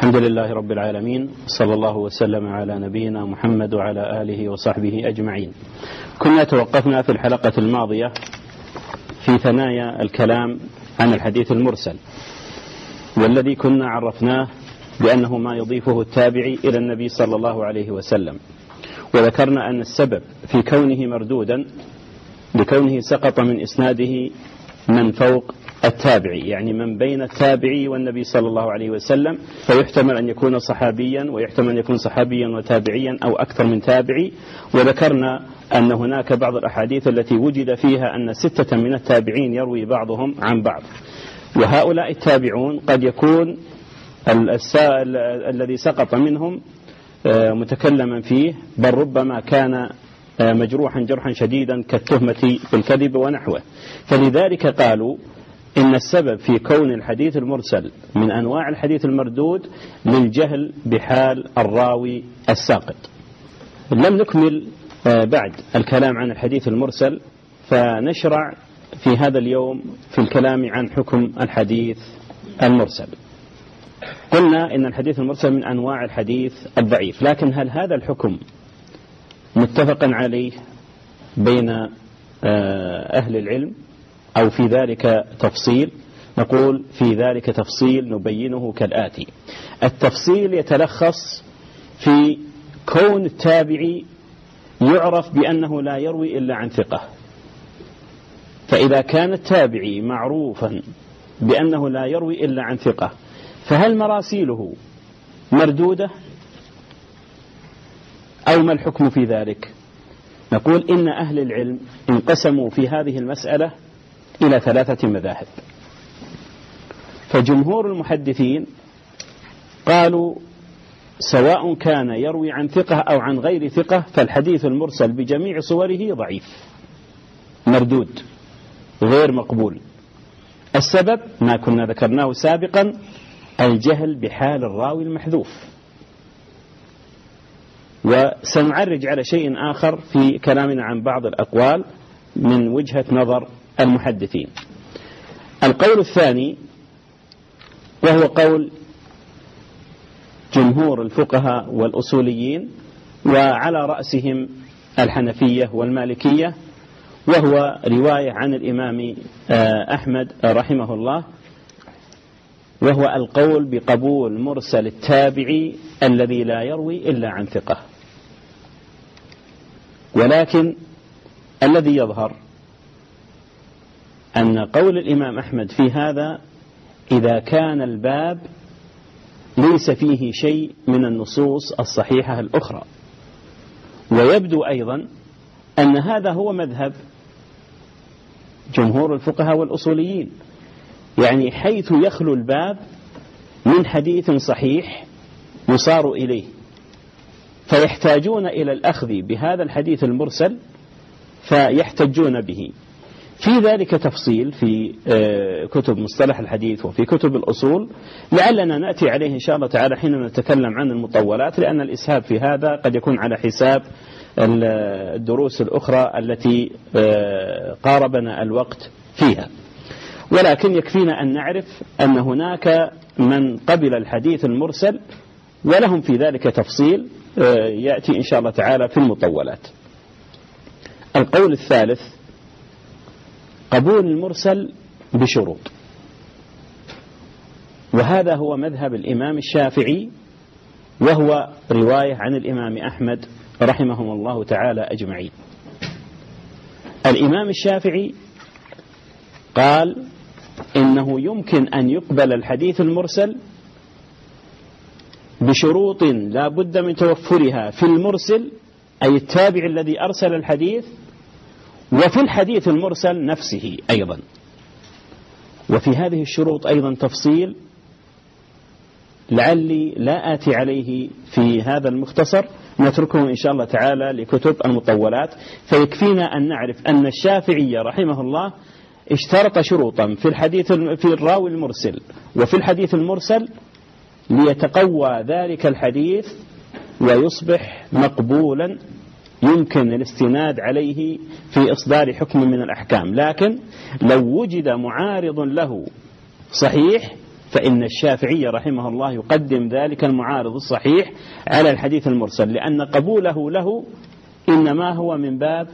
الحمد لله رب العالمين، صلى الله وسلم على نبينا محمد وعلى آله وصحبه أجمعين. كنا توقفنا في الحلقة الماضية في ثنايا الكلام عن الحديث المرسل، والذي كنا عرفناه بأنه ما يضيفه التابعي إلى النبي صلى الله عليه وسلم، وذكرنا أن السبب في كونه مردودا لكونه سقط من إسناده من فوق التابعي، يعني من بين التابعي والنبي صلى الله عليه وسلم، فيحتمل أن يكون صحابيا ويحتمل أن يكون صحابيا وتابعيا أو أكثر من تابعي. وذكرنا أن هناك بعض الأحاديث التي وجد فيها أن 6 من التابعين يروي بعضهم عن بعض، وهؤلاء التابعون قد يكون الذي سقط منهم متكلما فيه، بل ربما كان مجروحا جرحا شديدا كالتهمة بالكذب ونحوه. فلذلك قالوا إن السبب في كون الحديث المرسل من أنواع الحديث المردود للجهل بحال الراوي الساقط. لم نكمل بعد الكلام عن الحديث المرسل، فنشرع في هذا اليوم في الكلام عن حكم الحديث المرسل. قلنا إن الحديث المرسل من أنواع الحديث الضعيف، لكن هل هذا الحكم متفق عليه بين أهل العلم أو في ذلك تفصيل؟ نقول في ذلك تفصيل نبينه كالآتي. التفصيل يتلخص في كون التابعي يعرف بأنه لا يروي إلا عن ثقة، فإذا كان التابعي معروفا بأنه لا يروي إلا عن ثقة، فهل مراسيله مردودة أو ما الحكم في ذلك؟ نقول إن أهل العلم انقسموا في هذه المسألة إلى 3 مذاهب. فجمهور المحدثين قالوا سواء كان يروي عن ثقة أو عن غير ثقة، فالحديث المرسل بجميع صوره ضعيف مردود غير مقبول. السبب ما كنا ذكرناه سابقا، الجهل بحال الراوي المحذوف. وسنعرج على شيء آخر في كلامنا عن بعض الأقوال من وجهة نظر المحدثين. القول الثاني وهو قول جمهور الفقهاء والأصوليين، وعلى رأسهم الحنفية والمالكية، وهو رواية عن الإمام أحمد رحمه الله، وهو القول بقبول مرسل التابعي الذي لا يروي إلا عن ثقة. ولكن الذي يظهر أن قول الإمام أحمد في هذا إذا كان الباب ليس فيه شيء من النصوص الصحيحة الأخرى. ويبدو أيضا أن هذا هو مذهب جمهور الفقهاء والأصوليين، يعني حيث يخلو الباب من حديث صحيح يصار إليه، فيحتاجون إلى الأخذ بهذا الحديث المرسل فيحتجون به. في ذلك تفصيل في كتب مصطلح الحديث وفي كتب الأصول، لعلنا نأتي عليه إن شاء الله تعالى حين نتكلم عن المطولات، لأن الإسهاب في هذا قد يكون على حساب الدروس الأخرى التي قاربنا الوقت فيها. ولكن يكفينا أن نعرف أن هناك من قبل الحديث المرسل ولهم في ذلك تفصيل يأتي إن شاء الله تعالى في المطولات. القول الثالث قبول المرسل بشروط، وهذا هو مذهب الإمام الشافعي، وهو رواية عن الإمام أحمد رحمهم الله تعالى أجمعين. الإمام الشافعي قال إنه يمكن أن يقبل الحديث المرسل بشروط لا بد من توفرها في المرسل، أي التابع الذي أرسل الحديث، وفي الحديث المرسل نفسه أيضا. وفي هذه الشروط أيضا تفصيل لعلي لا آتي عليه في هذا المختصر، نتركه إن شاء الله تعالى لكتب المطولات. فيكفينا أن نعرف أن الشافعي رحمه الله اشترط شروطا في الراوي المرسل وفي الحديث المرسل ليتقوى ذلك الحديث ويصبح مقبولا يمكن الاستناد عليه في إصدار حكم من الأحكام. لكن لو وجد معارض له صحيح فإن الشافعي رحمه الله يقدم ذلك المعارض الصحيح على الحديث المرسل، لأن قبوله له إنما هو من باب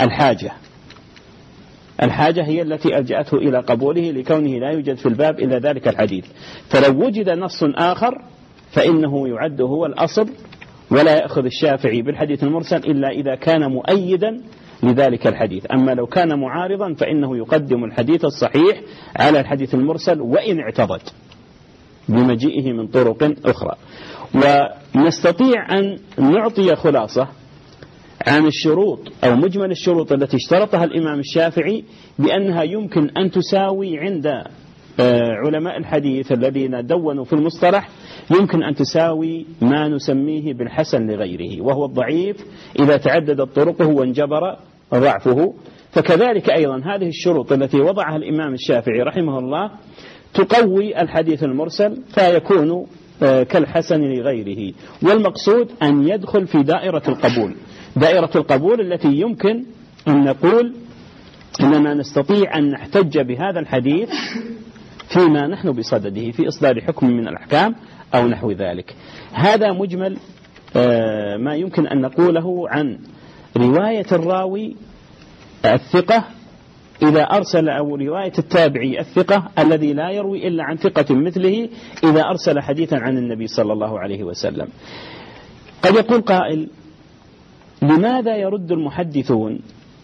الحاجة هي التي ألجأته إلى قبوله لكونه لا يوجد في الباب إلا ذلك الحديث. فلو وجد نص آخر فإنه يعد هو الأصل، ولا يأخذ الشافعي بالحديث المرسل إلا إذا كان مؤيدا لذلك الحديث. أما لو كان معارضا فإنه يقدم الحديث الصحيح على الحديث المرسل وإن اعتضد بمجيئه من طرق أخرى. ونستطيع أن نعطي خلاصة عن الشروط أو مجمل الشروط التي اشترطها الإمام الشافعي بأنها يمكن أن تساوي عند علماء الحديث الذين دونوا في المصطلح، يمكن أن تساوي ما نسميه بالحسن لغيره، وهو الضعيف إذا تعددت طرقه وانجبر ضعفه. فكذلك أيضا هذه الشروط التي وضعها الإمام الشافعي رحمه الله تقوي الحديث المرسل فيكون كالحسن لغيره. والمقصود أن يدخل في دائرة القبول التي يمكن أن نقول إننا نستطيع أن نحتج بهذا الحديث فيما نحن بصدده في إصدار حكم من الأحكام أو نحو ذلك. هذا مجمل ما يمكن أن نقوله عن رواية الراوي الثقة إذا أرسل، أو رواية التابعي الثقة الذي لا يروي إلا عن ثقة مثله إذا أرسل حديثا عن النبي صلى الله عليه وسلم. قد يقول قائل: لماذا يرد المحدثون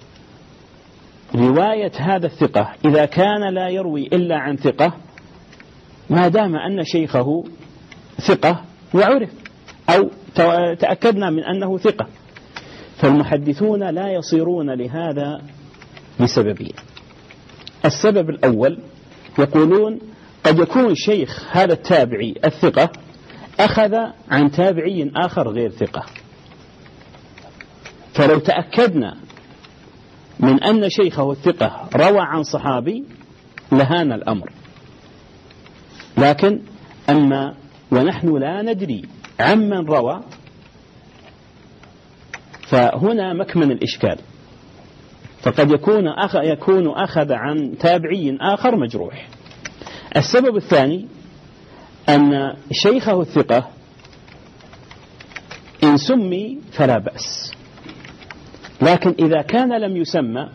رواية هذا الثقة إذا كان لا يروي إلا عن ثقة ما دام أن شيخه ثقة وعرف أو تأكدنا من أنه ثقة؟ فالمحدثون لا يصيرون لهذا بسببين. السبب الأول يقولون قد يكون شيخ هذا التابعي الثقة أخذ عن تابعي آخر غير ثقة، فلو تأكدنا من أن شيخه الثقة روى عن صحابي لهان الأمر. لكن أما ونحن لا ندري عمن روى فهنا مكمن الإشكال، فقد يكون أخذ عن تابعي آخر مجروح. السبب الثاني أن شيخه الثقة إن سمي فلا بأس، لكن إذا كان لم يسمى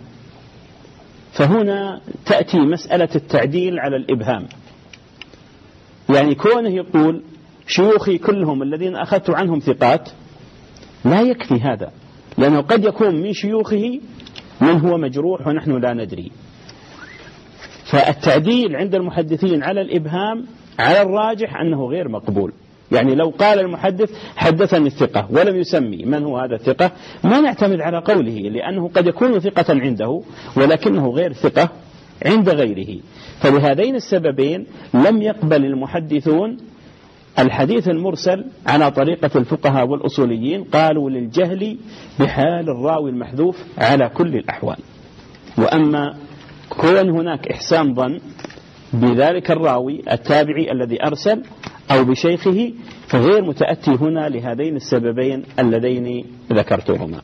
فهنا تأتي مسألة التعديل على الإبهام. يعني كونه يقول شيوخي كلهم الذين أخذت عنهم ثقات لا يكفي هذا، لأنه قد يكون من شيوخه من هو مجروح ونحن لا ندري. فالتعديل عند المحدثين على الإبهام على الراجح أنه غير مقبول. يعني لو قال المحدث حدثني الثقة ولم يسمي من هو هذا الثقة ما نعتمد على قوله، لأنه قد يكون ثقة عنده ولكنه غير ثقة عند غيره. فلهذين السببين لم يقبل المحدثون الحديث المرسل على طريقة الفقهاء والأصوليين، قالوا للجهل بحال الراوي المحذوف على كل الأحوال. وأما كون هناك إحسان ظن بذلك الراوي التابعي الذي أرسل أو بشيخه فغير متأتي هنا لهذين السببين اللذين ذكرتهما.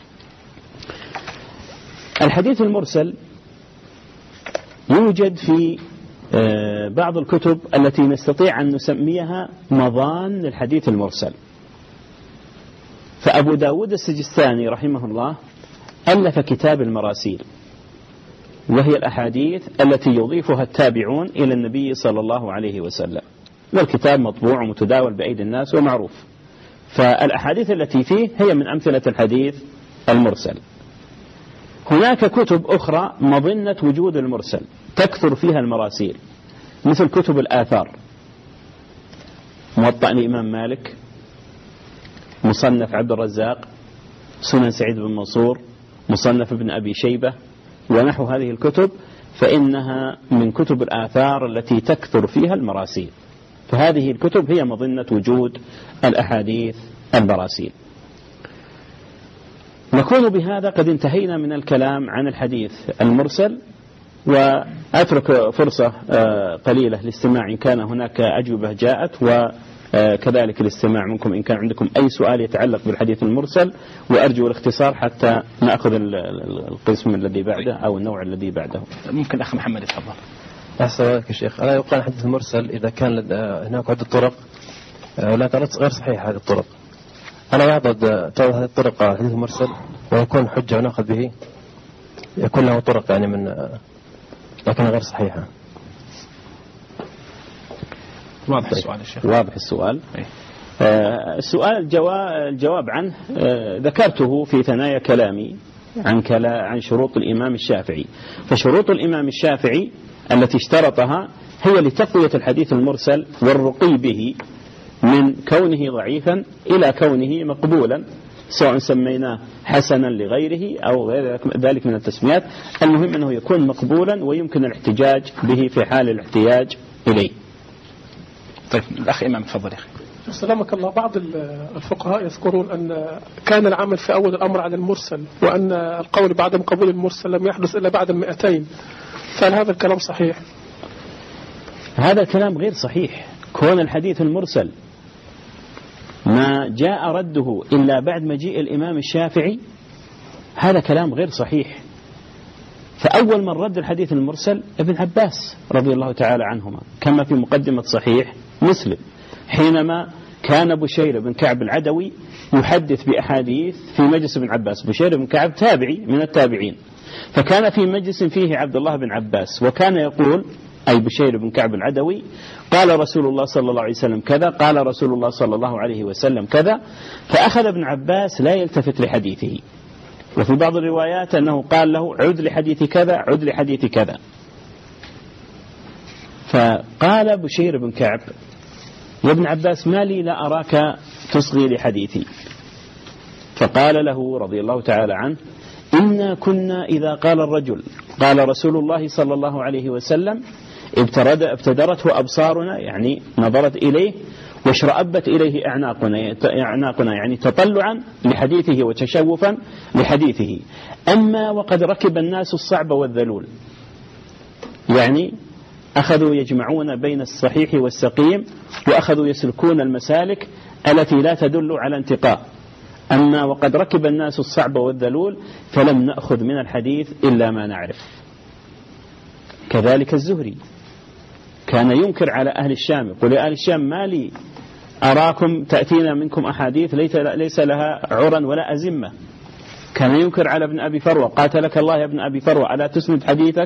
الحديث المرسل يوجد في بعض الكتب التي نستطيع أن نسميها مضان للحديث المرسل. فأبو داود السجستاني رحمه الله ألف كتاب المراسيل، وهي الأحاديث التي يضيفها التابعون إلى النبي صلى الله عليه وسلم، والكتاب مطبوع ومتداول بأيدي الناس ومعروف. فالأحاديث التي فيه هي من أمثلة الحديث المرسل. هناك كتب أخرى مظنة وجود المرسل تكثر فيها المراسيل، مثل كتب الآثار، موطأ الإمام مالك، مصنف عبد الرزاق، سنن سعيد بن منصور، مصنف ابن أبي شيبة ونحو هذه الكتب، فإنها من كتب الآثار التي تكثر فيها المراسيل. فهذه الكتب هي مظنة وجود الأحاديث المراسيل. نكون بهذا قد انتهينا من الكلام عن الحديث المرسل، وأترك فرصة قليلة للاستماع إن كان هناك أجوبة جاءت، وكذلك الاستماع منكم إن كان عندكم أي سؤال يتعلق بالحديث المرسل، وأرجو الاختصار حتى نأخذ القسم الذي بعده أو النوع الذي بعده. ممكن أخ محمد يتفضل. أحسن لك يا شيخ. ألا يقال الحديث المرسل إذا كان هناك عدة طرق ولكن غير صحيحة هذه الطرق، أنا يعضد تعضد هذه الطرق الحديث المرسل ويكون حجة ونأخذ به، يكون له طرق يعني من لكن غير صحيحة. واضح السؤال يا شيخ؟ واضح السؤال. السؤال الجواب عنه ذكرته في ثنايا كلامي عن شروط الإمام الشافعي. فشروط الإمام الشافعي التي اشترطها هي لتقوية الحديث المرسل والرقي به من كونه ضعيفا إلى كونه مقبولا، سواء سميناه حسنا لغيره أو غير ذلك من التسميات، المهم أنه يكون مقبولا ويمكن الاحتجاج به في حال الاحتياج إليه. طيب الأخ إمام تفضل يا أخي. سلامك الله. بعض الفقهاء يذكرون أن كان العمل في أول الأمر على المرسل، وأن القول بعدم قبول المرسل لم يحدث إلا بعد 200. فهل هذا الكلام صحيح؟ هذا الكلام غير صحيح. كون الحديث المرسل ما جاء رده إلا بعد مجيء الإمام الشافعي هذا كلام غير صحيح. فأول من رد الحديث المرسل ابن عباس رضي الله تعالى عنهما، كما في مقدمة صحيح مسلم، حينما كان بشير بن كعب العدوي يحدث بأحاديث في مجلس ابن عباس. بشير بن كعب تابعي من التابعين، فكان في مجلس فيه عبد الله بن عباس، وكان يقول أي بشير بن كعب العدوي قال رسول الله صلى الله عليه وسلم كذا، قال رسول الله صلى الله عليه وسلم كذا، فأخذ ابن عباس لا يلتفت لحديثه. وفي بعض الروايات أنه قال له عد لحديث كذا، عد لحديث كذا. فقال بشير بن كعب يا ابن عباس ما لي لا أراك تصغي لحديثي. فقال له رضي الله تعالى عنه إنا كنا إذا قال الرجل قال رسول الله صلى الله عليه وسلم ابتدرته أبصارنا، يعني نظرت إليه، واشرأبت إليه أعناقنا يعني تطلعا لحديثه وتشوفا لحديثه. أما وقد ركب الناس الصعب والذلول، يعني أخذوا يجمعون بين الصحيح والسقيم، وأخذوا يسلكون المسالك التي لا تدل على انتقاء. أما وقد ركب الناس الصعب والذلول فلم نأخذ من الحديث إلا ما نعرف. كذلك الزهري كان ينكر على أهل الشام، يقول يا أهل الشام ما لي أراكم تأتينا منكم أحاديث ليس لها عرى ولا أزمة. كان ينكر على ابن أبي فروة، قاتلك الله يا ابن أبي فروة ألا تسند حديثك.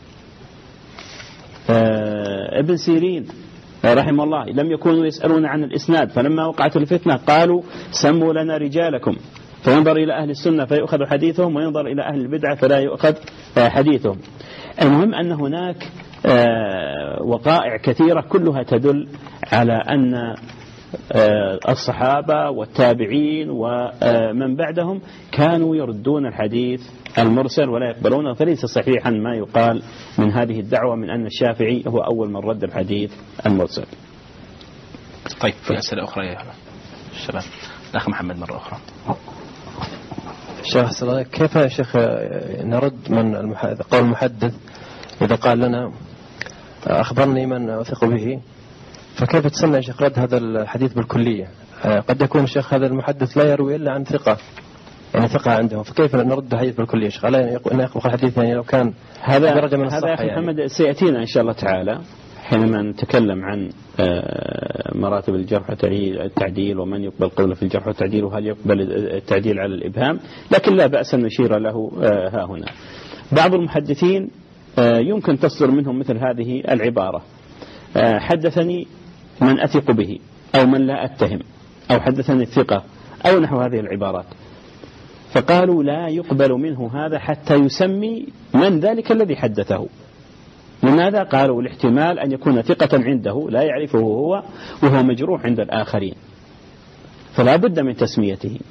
ابن سيرين رحمه الله لم يكونوا يسألون عن الإسناد، فلما وقعت الفتنة قالوا سموا لنا رجالكم، فينظر إلى أهل السنة فيؤخذ حديثهم، وينظر إلى أهل البدعة فلا يؤخذ حديثهم. المهم أن هناك وقائع كثيرة كلها تدل على أن الصحابة والتابعين ومن بعدهم كانوا يردون الحديث المرسل ولا يقبلونه، فليس صحيحا ما يقال من هذه الدعوة من أن الشافعي هو أول من رد الحديث المرسل. طيب في أسئلة أخرى يا الشباب؟ الأخ محمد مرة أخرى. شيخ كيف يا شيخ نرد من قول المحدث إذا قال لنا أخبرني من أثق به، فكيف تسمى يا شيخ رد هذا الحديث بالكلية؟ قد يكون الشيخ هذا المحدث لا يروي إلا عن ثقة، يعني ثقة عنده، فكيف نرد الحديث بالكلية يا شيخ؟ أن يقبل الحديث يعني لو كان هذا درجة من الصحة. هذا يا أخي محمد سيأتينا إن شاء الله تعالى حينما نتكلم عن مراتب الجرح والتعديل، ومن يقبل قوله في الجرح والتعديل، وهل يقبل التعديل على الإبهام، لكن لا بأس أن نشير له ها هنا. بعض المحدثين يمكن تصدر منهم مثل هذه العبارة: حدثني من أثق به، أو من لا أتهم، أو حدثني الثقة، أو نحو هذه العبارات، فقالوا لا يقبل منه هذا حتى يسمي من ذلك الذي حدثه. لماذا؟ قالوا الاحتمال أن يكون ثقة عنده لا يعرفه هو وهو مجروح عند الآخرين، فلا بد من تسميته.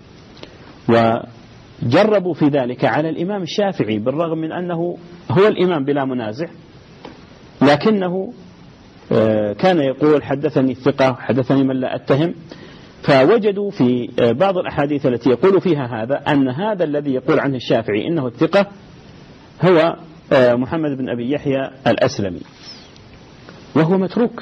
وجربوا في ذلك على الإمام الشافعي بالرغم من أنه هو الإمام بلا منازع، لكنه كان يقول حدثني الثقة، حدثني من لا أتهم، فوجدوا في بعض الأحاديث التي يقول فيها هذا أن هذا الذي يقول عنه الشافعي إنه الثقة هو محمد بن أبي يحيى الأسلمي، وهو متروك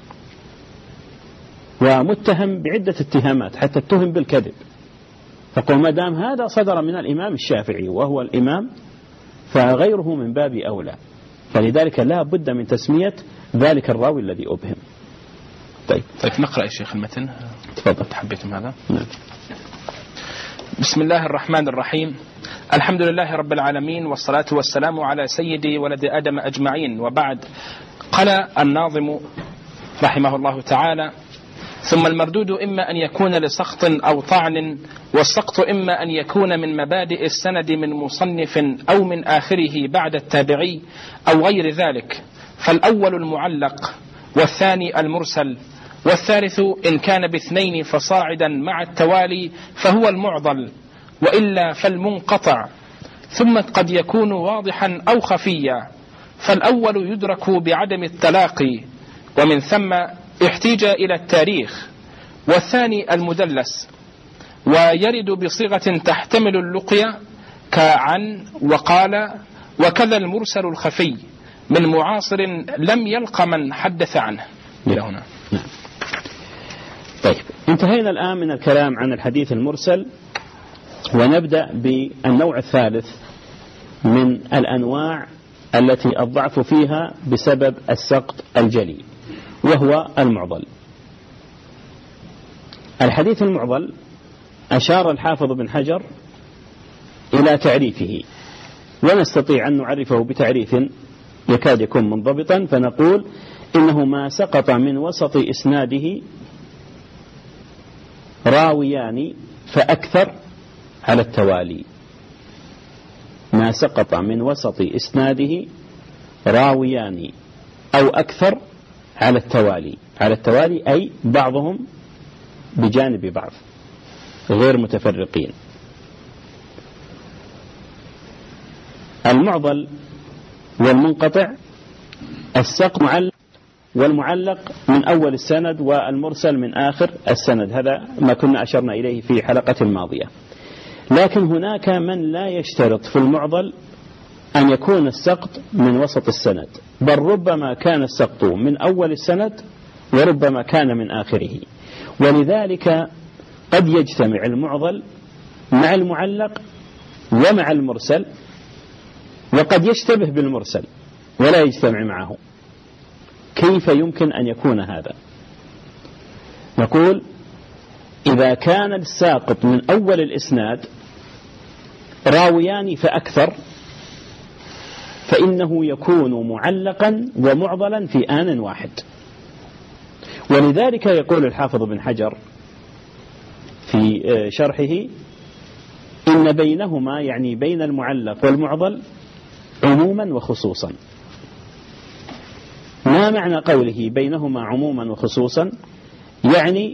ومتهم بعدة اتهامات حتى اتهم بالكذب. فقال ما دام هذا صدر من الإمام الشافعي وهو الإمام فغيره من باب أولى. فلذلك لا بد من تسمية ذلك الراوي الذي أبهم. طيب نقرأ يا شيخ المتن. تفضل. تحبيتم هذا؟ نعم. بسم الله الرحمن الرحيم. الحمد لله رب العالمين، والصلاة والسلام على سيدي ولد آدم أجمعين، وبعد. قال الناظم رحمه الله تعالى: ثم المردود إما أن يكون لسقط أو طعن، والسقط إما أن يكون من مبادئ السند من مصنف أو من آخره بعد التابعي أو غير ذلك، فالأول المعلق، والثاني المرسل، والثالث إن كان باثنين فصاعدا مع التوالي فهو المعضل، وإلا فالمنقطع. ثم قد يكون واضحا أو خفيا، فالأول يدرك بعدم التلاقي، ومن ثم احتاج إلى التاريخ، والثاني المدلس، ويرد بصيغة تحتمل اللقية كعن وقال، وكذا المرسل الخفي من معاصر لم يلق من حدث عنه. إلى هنا. طيب انتهينا الآن من الكلام عن الحديث المرسل، ونبدأ بالنوع الثالث من الأنواع التي الضعف فيها بسبب السقط الجلي، وهو المعضل. الحديث المعضل أشار الحافظ بن حجر إلى تعريفه، ونستطيع أن نعرفه بتعريف يكاد يكون منضبطا، فنقول إنه ما سقط من وسط إسناده راويان فأكثر على التوالي. ما سقط من وسط إسناده راويان أو أكثر على التوالي. على التوالي أي بعضهم بجانب بعض غير متفرقين. المعضل والمنقطع السقط والمعلق من أول السند، والمرسل من آخر السند. هذا ما كنا أشرنا إليه في حلقة الماضية. لكن هناك من لا يشترط في المعضل أن يكون السقط من وسط السند، بل ربما كان السقط من أول السند وربما كان من آخره. ولذلك قد يجتمع المعضل مع المعلق ومع المرسل، وقد يشتبه بالمرسل ولا يجتمع معه. كيف يمكن أن يكون هذا؟ نقول إذا كان الساقط من أول الإسناد راويان فأكثر، فإنه يكون معلقا ومعضلا في آن واحد. ولذلك يقول الحافظ بن حجر في شرحه: إن بينهما، يعني بين المعلق والمعضل، عموما وخصوصا. ما معنى قوله بينهما عموما وخصوصا؟ يعني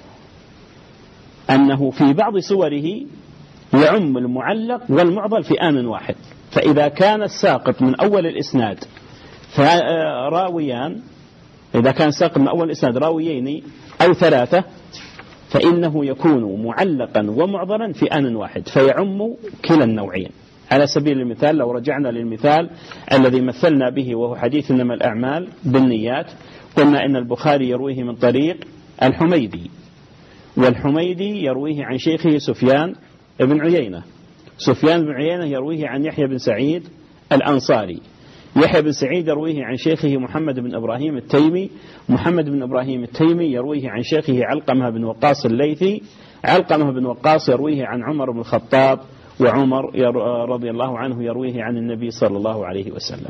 أنه في بعض صوره يعم المعلق والمعضل في آن واحد. فإذا كان الساقط من أول الإسناد راويان، إذا كان ساقط من أول الإسناد راويين أو ثلاثة، فإنه يكون معلقا ومعضلا في آن واحد، فيعم كلا النوعين. على سبيل المثال لو رجعنا للمثال الذي مثلنا به وهو حديث إنما الأعمال بالنيات، قلنا إن البخاري يرويه من طريق الحميدي، والحميدي يرويه عن شيخه سفيان بن عيينة، سفيان بن عيينة يرويه عن يحيى بن سعيد الأنصاري، يحيى بن سعيد يرويه عن شيخه محمد بن إبراهيم التيمي، محمد بن إبراهيم التيمي يرويه عن شيخه علقمة بن وقاص الليثي، علقمة بن وقاص يرويه عن عمر بن الخطاب، وعمر رضي الله عنه يرويه عن النبي صلى الله عليه وسلم.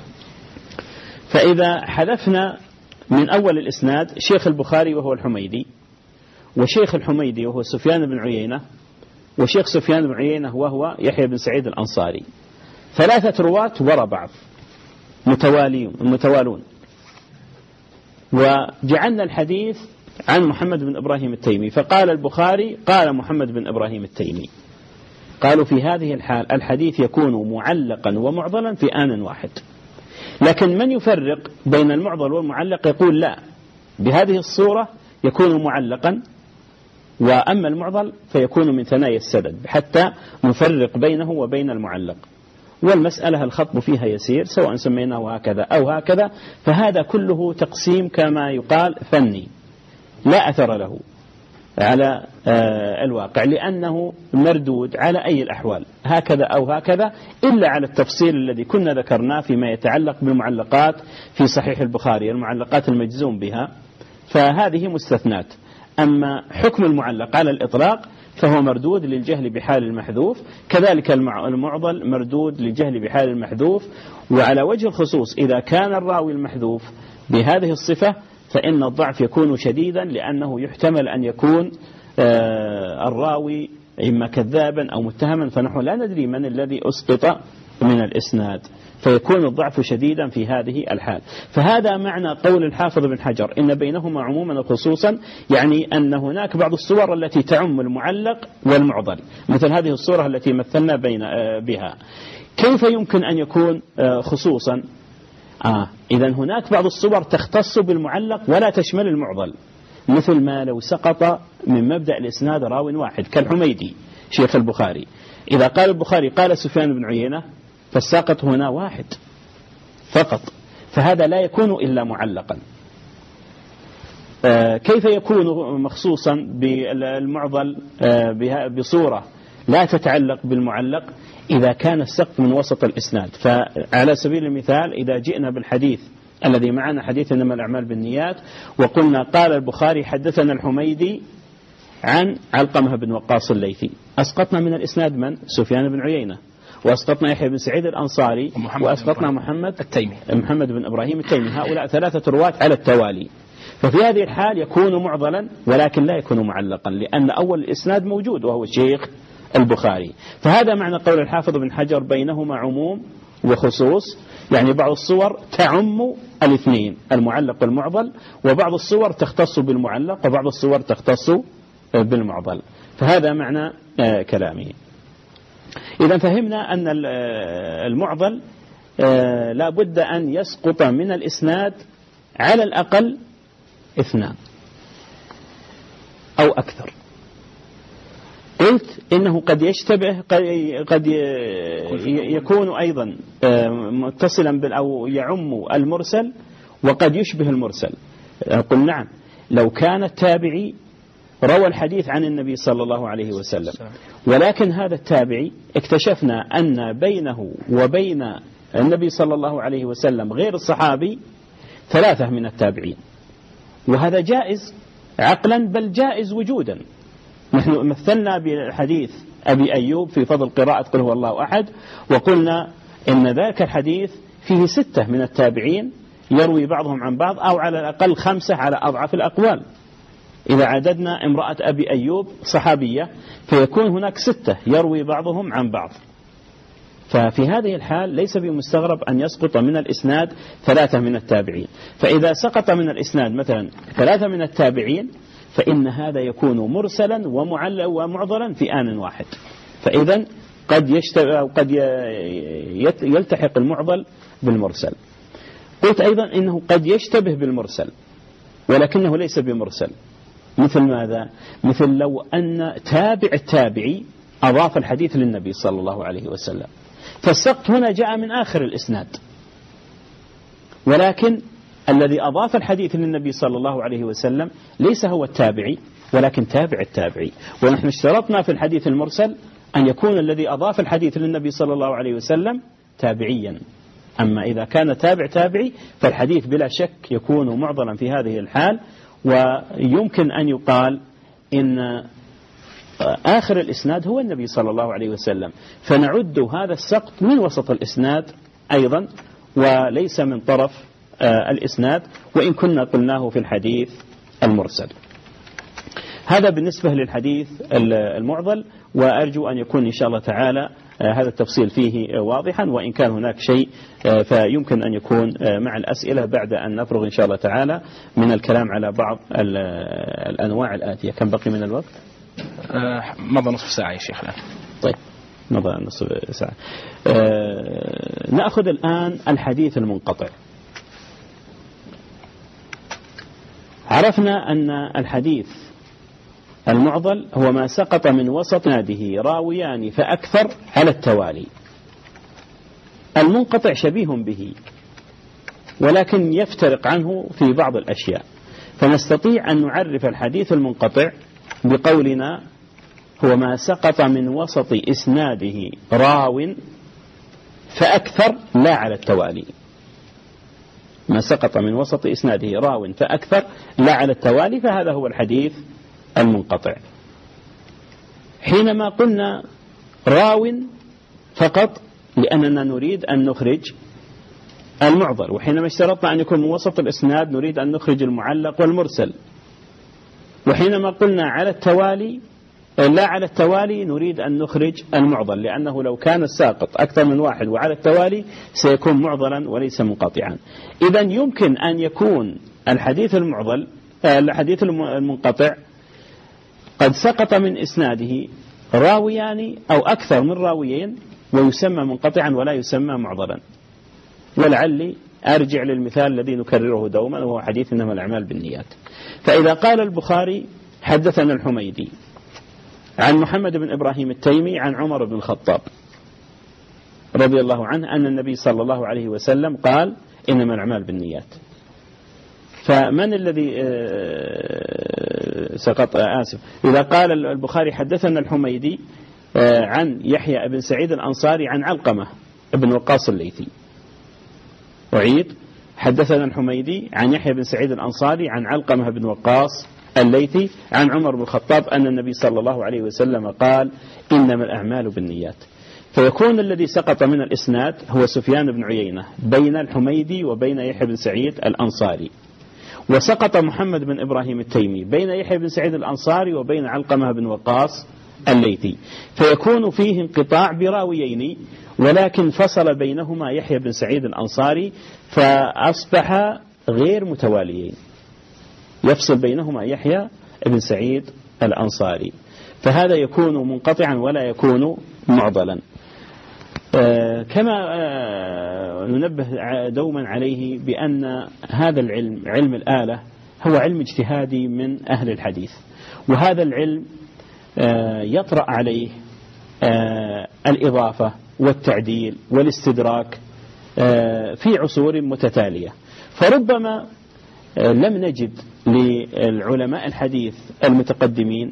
فإذا حذفنا من أول الإسناد شيخ البخاري وهو الحميدي، وشيخ الحميدي وهو سفيان بن عيينة، وشيخ سفيان بن عيينة وهو يحيى بن سعيد الأنصاري، ثلاثة رواة وراء بعض متوالون، وجعلنا الحديث عن محمد بن إبراهيم التيمي، فقال البخاري قال محمد بن إبراهيم التيمي. قالوا في هذه الحال الحديث يكون معلقا ومعضلا في آن واحد. لكن من يفرق بين المعضل والمعلق يقول لا، بهذه الصورة يكون معلقا، وأما المعضل فيكون من ثنايا السند، حتى نفرق بينه وبين المعلق. والمسألة الخطب فيها يسير، سواء سميناه هكذا أو هكذا، فهذا كله تقسيم كما يقال فني لا أثر له. على الواقع، لأنه مردود على أي الأحوال هكذا أو هكذا، إلا على التفصيل الذي كنا ذكرناه فيما يتعلق بالمعلقات في صحيح البخاري، المعلقات المجزوم بها، فهذه مستثنات. أما حكم المعلق على الإطلاق فهو مردود للجهل بحال المحذوف، كذلك المعضل مردود للجهل بحال المحذوف. وعلى وجه الخصوص إذا كان الراوي المحذوف بهذه الصفة فإن الضعف يكون شديدا، لأنه يحتمل أن يكون الراوي إما كذابا أو متهما، فنحن لا ندري من الذي أسقط من الإسناد، فيكون الضعف شديدا في هذه الحال. فهذا معنى قول الحافظ بن حجر إن بينهما عموما وخصوصا، يعني أن هناك بعض الصور التي تعم المعلق والمعضل، مثل هذه الصورة التي مثلنا بها. كيف يمكن أن يكون خصوصا؟ إذا هناك بعض الصور تختص بالمعلق ولا تشمل المعضل، مثل ما لو سقط من مبدأ الإسناد راو واحد كالحميدي شيخ البخاري، إذا قال البخاري قال سفيان بن عيينة فالساقط هنا واحد فقط، فهذا لا يكون إلا معلقا. كيف يكون مخصوصا بالمعضل بصورة لا تتعلق بالمعلق؟ إذا كان السقط من وسط الإسناد. فعلى سبيل المثال إذا جئنا بالحديث الذي معنا حديث إنما الأعمال بالنيات، وقلنا قال البخاري حدثنا الحميدي عن علقمة بن وقاص الليثي، أسقطنا من الإسناد من؟ سفيان بن عيينة، وأسقطنا يحيى بن سعيد الأنصاري، وأسقطنا محمد بن إبراهيم التيمي، هؤلاء ثلاثة رواة على التوالي. ففي هذه الحال يكون معضلا ولكن لا يكون معلقا، لأن أول الإسناد موجود وهو الشيخ البخاري. فهذا معنى قول الحافظ بن حجر بينهما عموم وخصوص، يعني بعض الصور تعم الاثنين المعلق والمعضل، وبعض الصور تختص بالمعلق وبعض الصور تختص بالمعضل. فهذا معنى كلامه. إذا فهمنا أن المعضل لا بد أن يسقط من الإسناد على الأقل اثنان أو أكثر. قلت إنه قد يشتبه، قد يكون أيضا متصلا أو يعم المرسل، وقد يشبه المرسل. قل نعم، لو كان التابعي روى الحديث عن النبي صلى الله عليه وسلم، ولكن هذا التابعي اكتشفنا أن بينه وبين النبي صلى الله عليه وسلم غير الصحابي 3 من التابعين، وهذا جائز عقلا بل جائز وجودا. نحن مثلنا بحديث أبي أيوب في فضل قراءة قل هو الله أحد، وقلنا إن ذاك الحديث فيه 6 من التابعين يروي بعضهم عن بعض، أو على الأقل 5 على أضعف الأقوال. إذا عددنا امرأة أبي أيوب صحابية فيكون هناك 6 يروي بعضهم عن بعض. ففي هذه الحال ليس بمستغرب أن يسقط من الإسناد 3 من التابعين. فإذا سقط من الإسناد مثلا 3 من التابعين فإن هذا يكون مرسلا ومعضلا في آن واحد. فإذا قد يلتحق المعضل بالمرسل. قلت أيضا إنه قد يشتبه بالمرسل ولكنه ليس بمرسل. مثل ماذا؟ مثل لو أن تابع التابعي أضاف الحديث للنبي صلى الله عليه وسلم، فالسقط هنا جاء من آخر الإسناد، ولكن الذي أضاف الحديث للنبي صلى الله عليه وسلم ليس هو التابعي ولكن تابع التابعي. ونحن اشترطنا في الحديث المرسل أن يكون الذي أضاف الحديث للنبي صلى الله عليه وسلم تابعيا. أما إذا كان تابع تابعي فالحديث بلا شك يكون معضلا في هذه الحال. ويمكن أن يقال إن آخر الإسناد هو النبي صلى الله عليه وسلم، فنعد هذا السقط من وسط الإسناد أيضا وليس من طرف الإسناد، وإن كنا قلناه في الحديث المرسل. هذا بالنسبة للحديث المعضل، وأرجو أن يكون إن شاء الله تعالى هذا التفصيل فيه واضحا، وإن كان هناك شيء فيمكن أن يكون مع الأسئلة بعد أن نفرغ إن شاء الله تعالى من الكلام على بعض الأنواع الآتية. كم بقي من الوقت؟ مضى نصف ساعة يا شيخنا. طيب مضى نصف ساعة. نأخذ الآن الحديث المنقطع. عرفنا أن الحديث المعضل هو ما سقط من وسط ناده راويان فأكثر على التوالي. المنقطع شبيه به ولكن يفترق عنه في بعض الأشياء، فنستطيع أن نعرف الحديث المنقطع بقولنا هو ما سقط من وسط إسناده راو فأكثر لا على التوالي. ما سقط من وسط إسناده راو فأكثر لا على التوالي، فهذا هو الحديث المنقطع. حينما قلنا راو فقط لأننا نريد أن نخرج المعضل، وحينما اشترطنا أن يكون من وسط الإسناد نريد أن نخرج المعلق والمرسل، وحينما قلنا على التوالي لا على التوالي نريد أن نخرج المعضل، لأنه لو كان الساقط أكثر من واحد وعلى التوالي سيكون معضلا وليس منقطعا. إذن يمكن أن يكون الحديث المنقطع قد سقط من إسناده راويان أو أكثر من راويين ويسمى منقطعا ولا يسمى معضلا. ولعلي أرجع للمثال الذي نكرره دوما وهو حديث إنما الأعمال بالنيات. فإذا قال البخاري حدثنا الحميدي عن محمد بن إبراهيم التيمي عن عمر بن الخطاب رضي الله عنه أن النبي صلى الله عليه وسلم قال إنما الأعمال بالنيات، فمن الذي سقط؟ إذا قال البخاري حدثنا الحميدي عن يحيى بن سعيد الأنصاري عن علقمة بن وقاص الليثي، أعيد، حدثنا الحميدي عن يحيى بن سعيد الأنصاري عن علقمة بن وقاص الليثي عن عمر بن الخطاب أن النبي صلى الله عليه وسلم قال إنما الأعمال بالنيات. فيكون الذي سقط من الإسناد هو سفيان بن عيينة بين الحميدي وبين يحيى بن سعيد الأنصاري، وسقط محمد بن إبراهيم التيمي بين يحيى بن سعيد الأنصاري وبين علقمة بن وقاص الليثي، فيكون فيه انقطاع براويين ولكن فصل بينهما يحيى بن سعيد الأنصاري فأصبح غير متواليين، يفصل بينهما يحيى بن سعيد الأنصاري، فهذا يكون منقطعا ولا يكون معضلا. كما ننبه دوما عليه بأن هذا العلم، علم الآلة، هو علم اجتهادي من أهل الحديث، وهذا العلم يطرأ عليه الإضافة والتعديل والاستدراك في عصور متتالية، فربما لم نجد للعلماء الحديث المتقدمين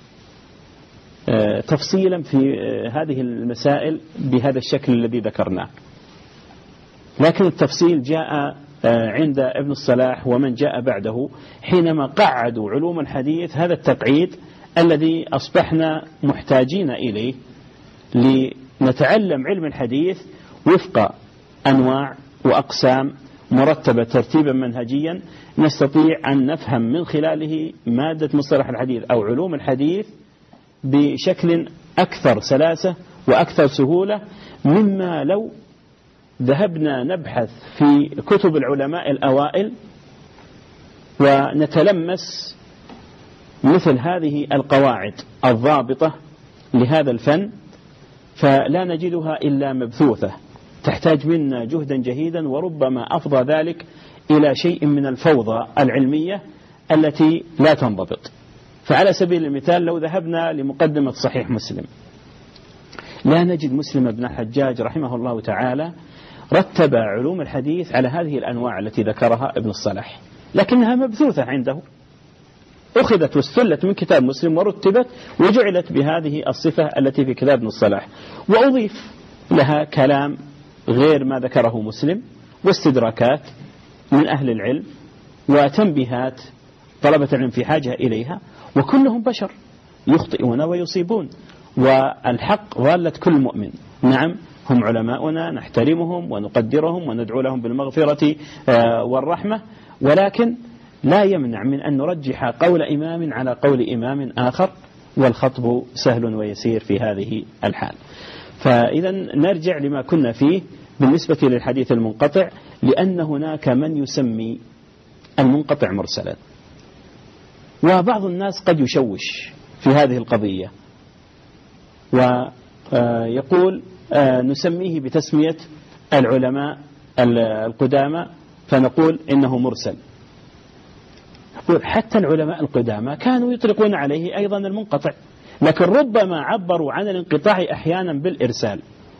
تفصيلا في هذه المسائل بهذا الشكل الذي ذكرناه، لكن التفصيل جاء عند ابن الصلاح ومن جاء بعده حينما قعدوا علوم الحديث هذا التقعيد الذي أصبحنا محتاجين إليه لنتعلم علم الحديث وفق أنواع وأقسام مرتبة ترتيبا منهجيا نستطيع أن نفهم من خلاله مادة مصطلح الحديث أو علوم الحديث بشكل أكثر سلاسة وأكثر سهولة مما لو ذهبنا نبحث في كتب العلماء الأوائل ونتلمس مثل هذه القواعد الضابطة لهذا الفن، فلا نجدها إلا مبثوثة تحتاج منا جهدا جهيدا، وربما أفضى ذلك إلى شيء من الفوضى العلمية التي لا تنضبط. فعلى سبيل المثال لو ذهبنا لمقدمة صحيح مسلم لا نجد مسلم بن الحجاج رحمه الله تعالى رتب علوم الحديث على هذه الأنواع التي ذكرها ابن الصلاح، لكنها مبثوثة عنده، أخذت واستلت من كتاب مسلم ورتبت وجعلت بهذه الصفة التي في كتاب ابن الصلاح، وأضيف لها كلام غير ما ذكره مسلم واستدراكات من أهل العلم وتنبيهات طلبة العلم في حاجة إليها، وكلهم بشر يخطئون ويصيبون، والحق ضالة كل مؤمن. نعم هم علماؤنا نحترمهم ونقدرهم وندعو لهم بالمغفرة والرحمة، ولكن لا يمنع من أن نرجح قول إمام على قول إمام آخر، والخطب سهل ويسير في هذه الحال. فإذا نرجع لما كنا فيه بالنسبة للحديث المنقطع، لأن هناك من يسمي المنقطع مرسلا، وبعض الناس قد يشوش في هذه القضية ويقول نسميه بتسمية العلماء القدامى فنقول إنه مرسل. حتى العلماء القدامى كانوا يطلقون عليه أيضا المنقطع، لكن ربما عبروا عن الانقطاع أحيانا بالإرسال.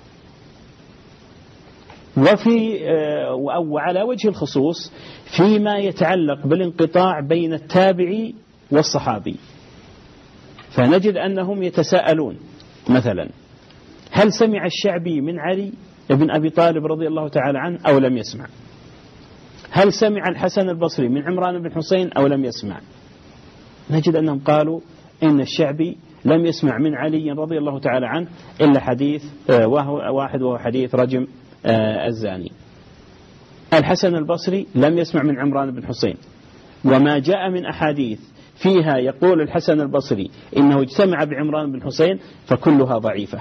وعلى وجه الخصوص فيما يتعلق بالانقطاع بين التابعي والصحابي، فنجد أنهم يتساءلون مثلا هل سمع الشعبي من علي بن أبي طالب رضي الله تعالى عنه أو لم يسمع؟ هل سمع الحسن البصري من عمران بن حسين أو لم يسمع؟ نجد أنهم قالوا إن الشعبي لم يسمع من علي رضي الله تعالى عنه إلا حديث واحد وهو حديث رجم الزاني. الحسن البصري لم يسمع من عمران بن حسين، وما جاء من أحاديث فيها يقول الحسن البصري إنه اجتمع بعمران بن حسين فكلها ضعيفة.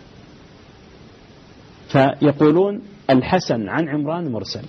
فيقولون الحسن عن عمران مرسل.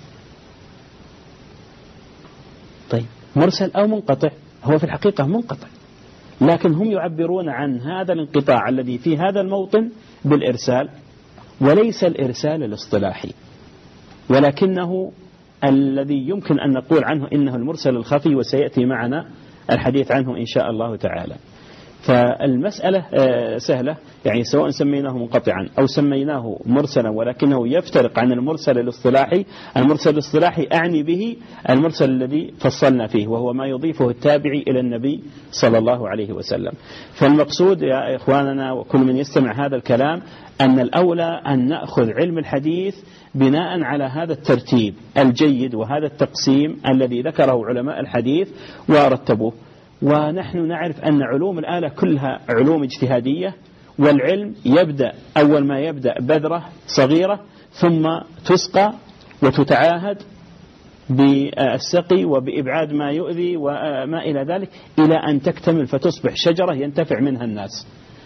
طيب مرسل أو منقطع؟ هو في الحقيقة منقطع، لكن هم يعبرون عن هذا الانقطاع الذي في هذا الموطن بالإرسال، وليس الإرسال الاصطلاحي، ولكنه الذي يمكن أن نقول عنه إنه المرسل الخفي، وسيأتي معنا الحديث عنه إن شاء الله تعالى. فالمسألة سهلة، يعني سواء سميناه منقطعا أو سميناه مرسلا ولكنه يفترق عن المرسل الاصطلاحي. المرسل الاصطلاحي أعني به المرسل الذي فصلنا فيه، وهو ما يضيفه التابعي إلى النبي صلى الله عليه وسلم. فالمقصود يا إخواننا وكل من يستمع هذا الكلام أن الأولى أن نأخذ علم الحديث بناء على هذا الترتيب الجيد وهذا التقسيم الذي ذكره علماء الحديث ورتبوه. ونحن نعرف أن علوم الآلة كلها علوم اجتهادية، والعلم يبدأ أول ما يبدأ بذرة صغيرة ثم تسقى وتتعاهد بالسقي وبإبعاد ما يؤذي وما إلى ذلك إلى أن تكتمل فتصبح شجرة ينتفع منها الناس.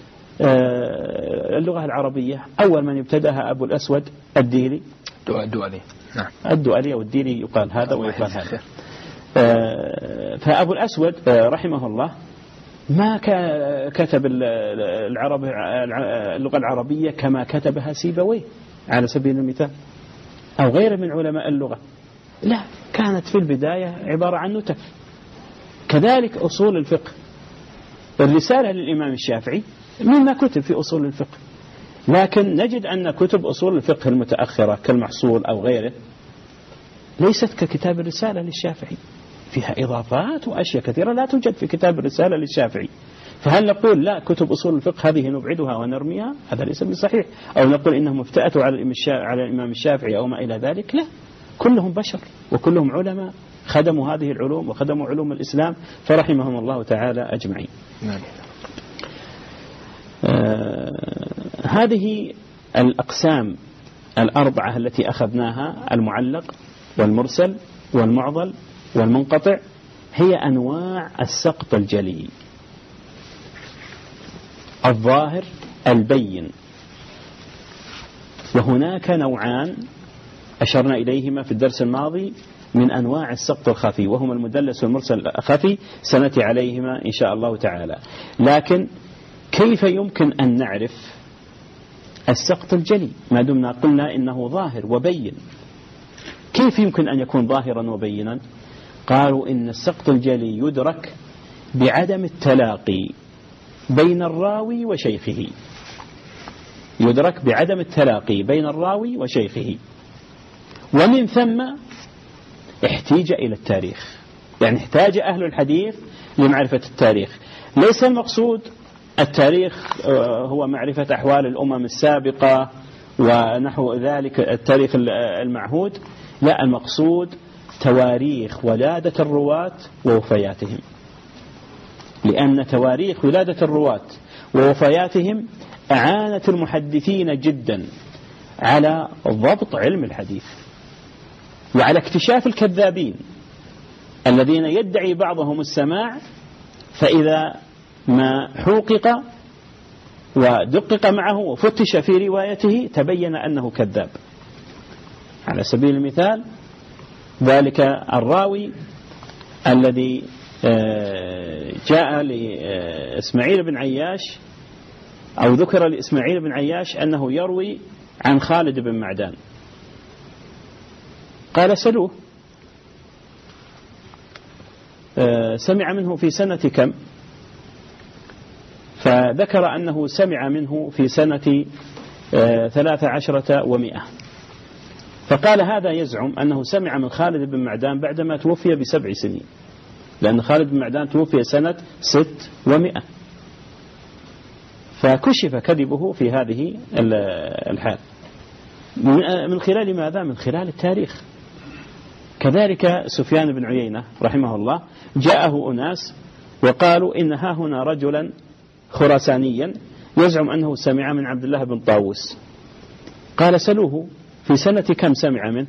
اللغة العربية أول من ابتدأها أبو الأسود الديلي، الدؤلي والديلي يقال هذا ويقال هذا. فأبو الأسود رحمه الله ما كتب اللغة العربية كما كتبها سيبويه على سبيل المثال أو غيره من علماء اللغة، لا، كانت في البداية عبارة عن نتف. كذلك أصول الفقه، الرسالة للإمام الشافعي مما كتب في أصول الفقه، لكن نجد أن كتب أصول الفقه المتأخرة كالمحصول أو غيره ليست ككتاب الرسالة للشافعي، فيها إضافات وأشياء كثيرة لا توجد في كتاب الرسالة للشافعي. فهل نقول لا كتب أصول الفقه هذه نبعدها ونرميها؟ هذا ليس بصحيح. أو نقول إنهم افتأتوا على الإمام الشافعي أو ما إلى ذلك؟ لا، كلهم بشر وكلهم علماء خدموا هذه العلوم وخدموا علوم الإسلام فرحمهم الله تعالى أجمعين. هذه الأقسام الأربعة التي أخذناها، المعلق والمرسل والمعضل والمنقطع، هي أنواع السقط الجلي، الظاهر البين. وهناك نوعان أشرنا إليهما في الدرس الماضي من أنواع السقط الخفي، وهما المدلس والمرسل الخفي، سنأتي عليهما إن شاء الله تعالى. لكن كيف يمكن أن نعرف السقط الجلي ما دمنا قلنا إنه ظاهر وبين؟ كيف يمكن أن يكون ظاهرا وبينا؟ قالوا إن السقط الجلي يدرك بعدم التلاقي بين الراوي وشيخه، يدرك بعدم التلاقي بين الراوي وشيخه، ومن ثم احتاج إلى التاريخ، يعني احتاج أهل الحديث لمعرفة التاريخ. ليس المقصود التاريخ هو معرفة أحوال الأمم السابقة ونحو ذلك التاريخ المعهود، لا، المقصود تواريخ ولادة الرواة ووفياتهم، لأن تواريخ ولادة الرواة ووفياتهم أعانت المحدثين جدا على ضبط علم الحديث وعلى اكتشاف الكذابين الذين يدعي بعضهم السماع، فإذا ما حقق ودقق معه وفتش في روايته تبين أنه كذاب. على سبيل المثال ذلك الراوي الذي جاء لإسماعيل بن عياش أو ذكر لإسماعيل بن عياش أنه يروي عن خالد بن معدان، قال سلوه سمع منه في سنة كم؟ فذكر أنه سمع منه في سنة 13 و100. فقال هذا يزعم أنه سمع من خالد بن معدان بعدما توفي ب7 سنين، لأن خالد بن معدان توفي سنة 6 و100. فكشف كذبه في هذه الحال من خلال ماذا؟ من خلال التاريخ. كذلك سفيان بن عيينة رحمه الله جاءه أناس وقالوا إن ها هنا رجلا خراسانيا يزعم أنه سمع من عبد الله بن طاووس. قال سلوه في سنة كم سمع منه؟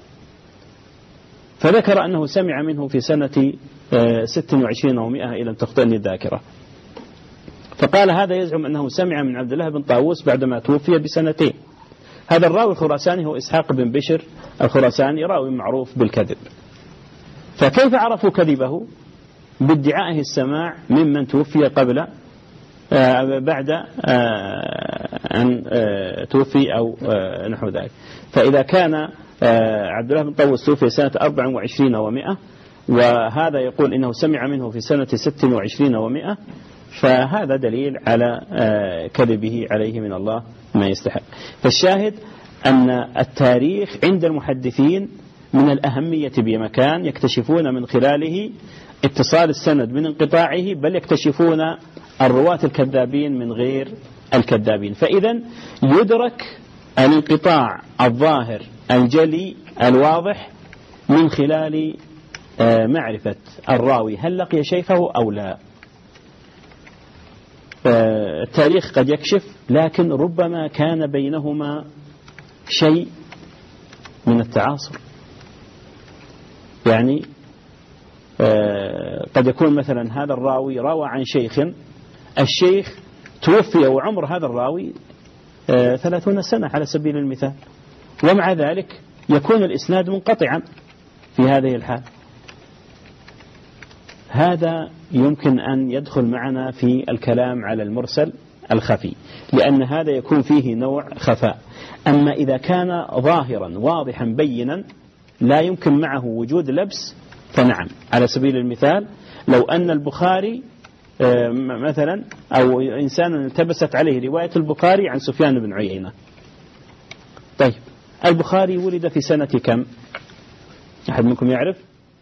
فذكر أنه سمع منه في سنة 26 و100 إلى أن تخطئني الذاكرة. فقال هذا يزعم أنه سمع من عبد الله بن طاووس بعدما توفي بسنتين. هذا الراوي الخراساني هو إسحاق بن بشر الخراساني، راوي معروف بالكذب. فكيف عرفوا كذبه؟ بادعائه السماع ممن توفي قبل بعد أن توفي أو نحو ذلك. فإذا كان عبد الله بن طاووس توفي سنة 24 و100 وهذا يقول إنه سمع منه في سنة 26 و100 فهذا دليل على كذبه عليه من الله ما يستحق. فالشاهد أن التاريخ عند المحدثين من الأهمية بمكان، يكتشفون من خلاله اتصال السند من انقطاعه، بل يكتشفون الرواة الكذابين من غير الكذابين. فإذا يدرك الانقطاع الظاهر الجلي الواضح من خلال معرفة الراوي هل لقي شيخه أو لا. التاريخ قد يكشف، لكن ربما كان بينهما شيء من التعاصر. يعني قد يكون مثلا هذا الراوي روى عن شيخ، الشيخ توفي وعمر هذا الراوي 30 سنة على سبيل المثال، ومع ذلك يكون الإسناد منقطعا في هذه الحال. هذا يمكن أن يدخل معنا في الكلام على المرسل الخفي، لأن هذا يكون فيه نوع خفاء. أما إذا كان ظاهرا واضحا بينا لا يمكن معه وجود لبس فنعم. على سبيل المثال لو أن البخاري مثلا أو إنسان التبست عليه رواية البخاري عن سفيان بن عيينة. طيب البخاري ولد في سنة كم؟ أحد منكم يعرف؟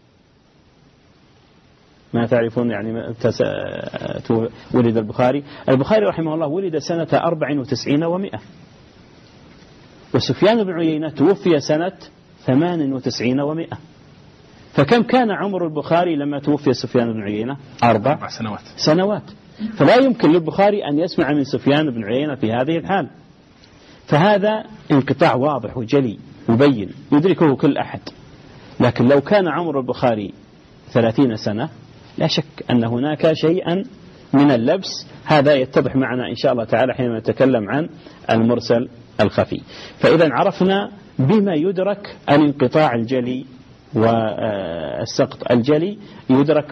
ما تعرفون يعني ولد البخاري؟ البخاري رحمه الله ولد سنة 94 و100، وسفيان بن عيينة توفي سنة 98 و100. فكم كان عمر البخاري لما توفي سفيان بن عيينة؟ 4 سنوات. فلا يمكن للبخاري أن يسمع من سفيان بن عيينة في هذه الحال. فهذا انقطاع واضح وجلي مبين يدركه كل أحد. لكن لو كان عمر البخاري 30 سنة لا شك أن هناك شيئا من اللبس. هذا يتضح معنا إن شاء الله تعالى حينما نتكلم عن المرسل الخفي. فإذا عرفنا بما يدرك الانقطاع الجلي والسقط الجلي، يدرك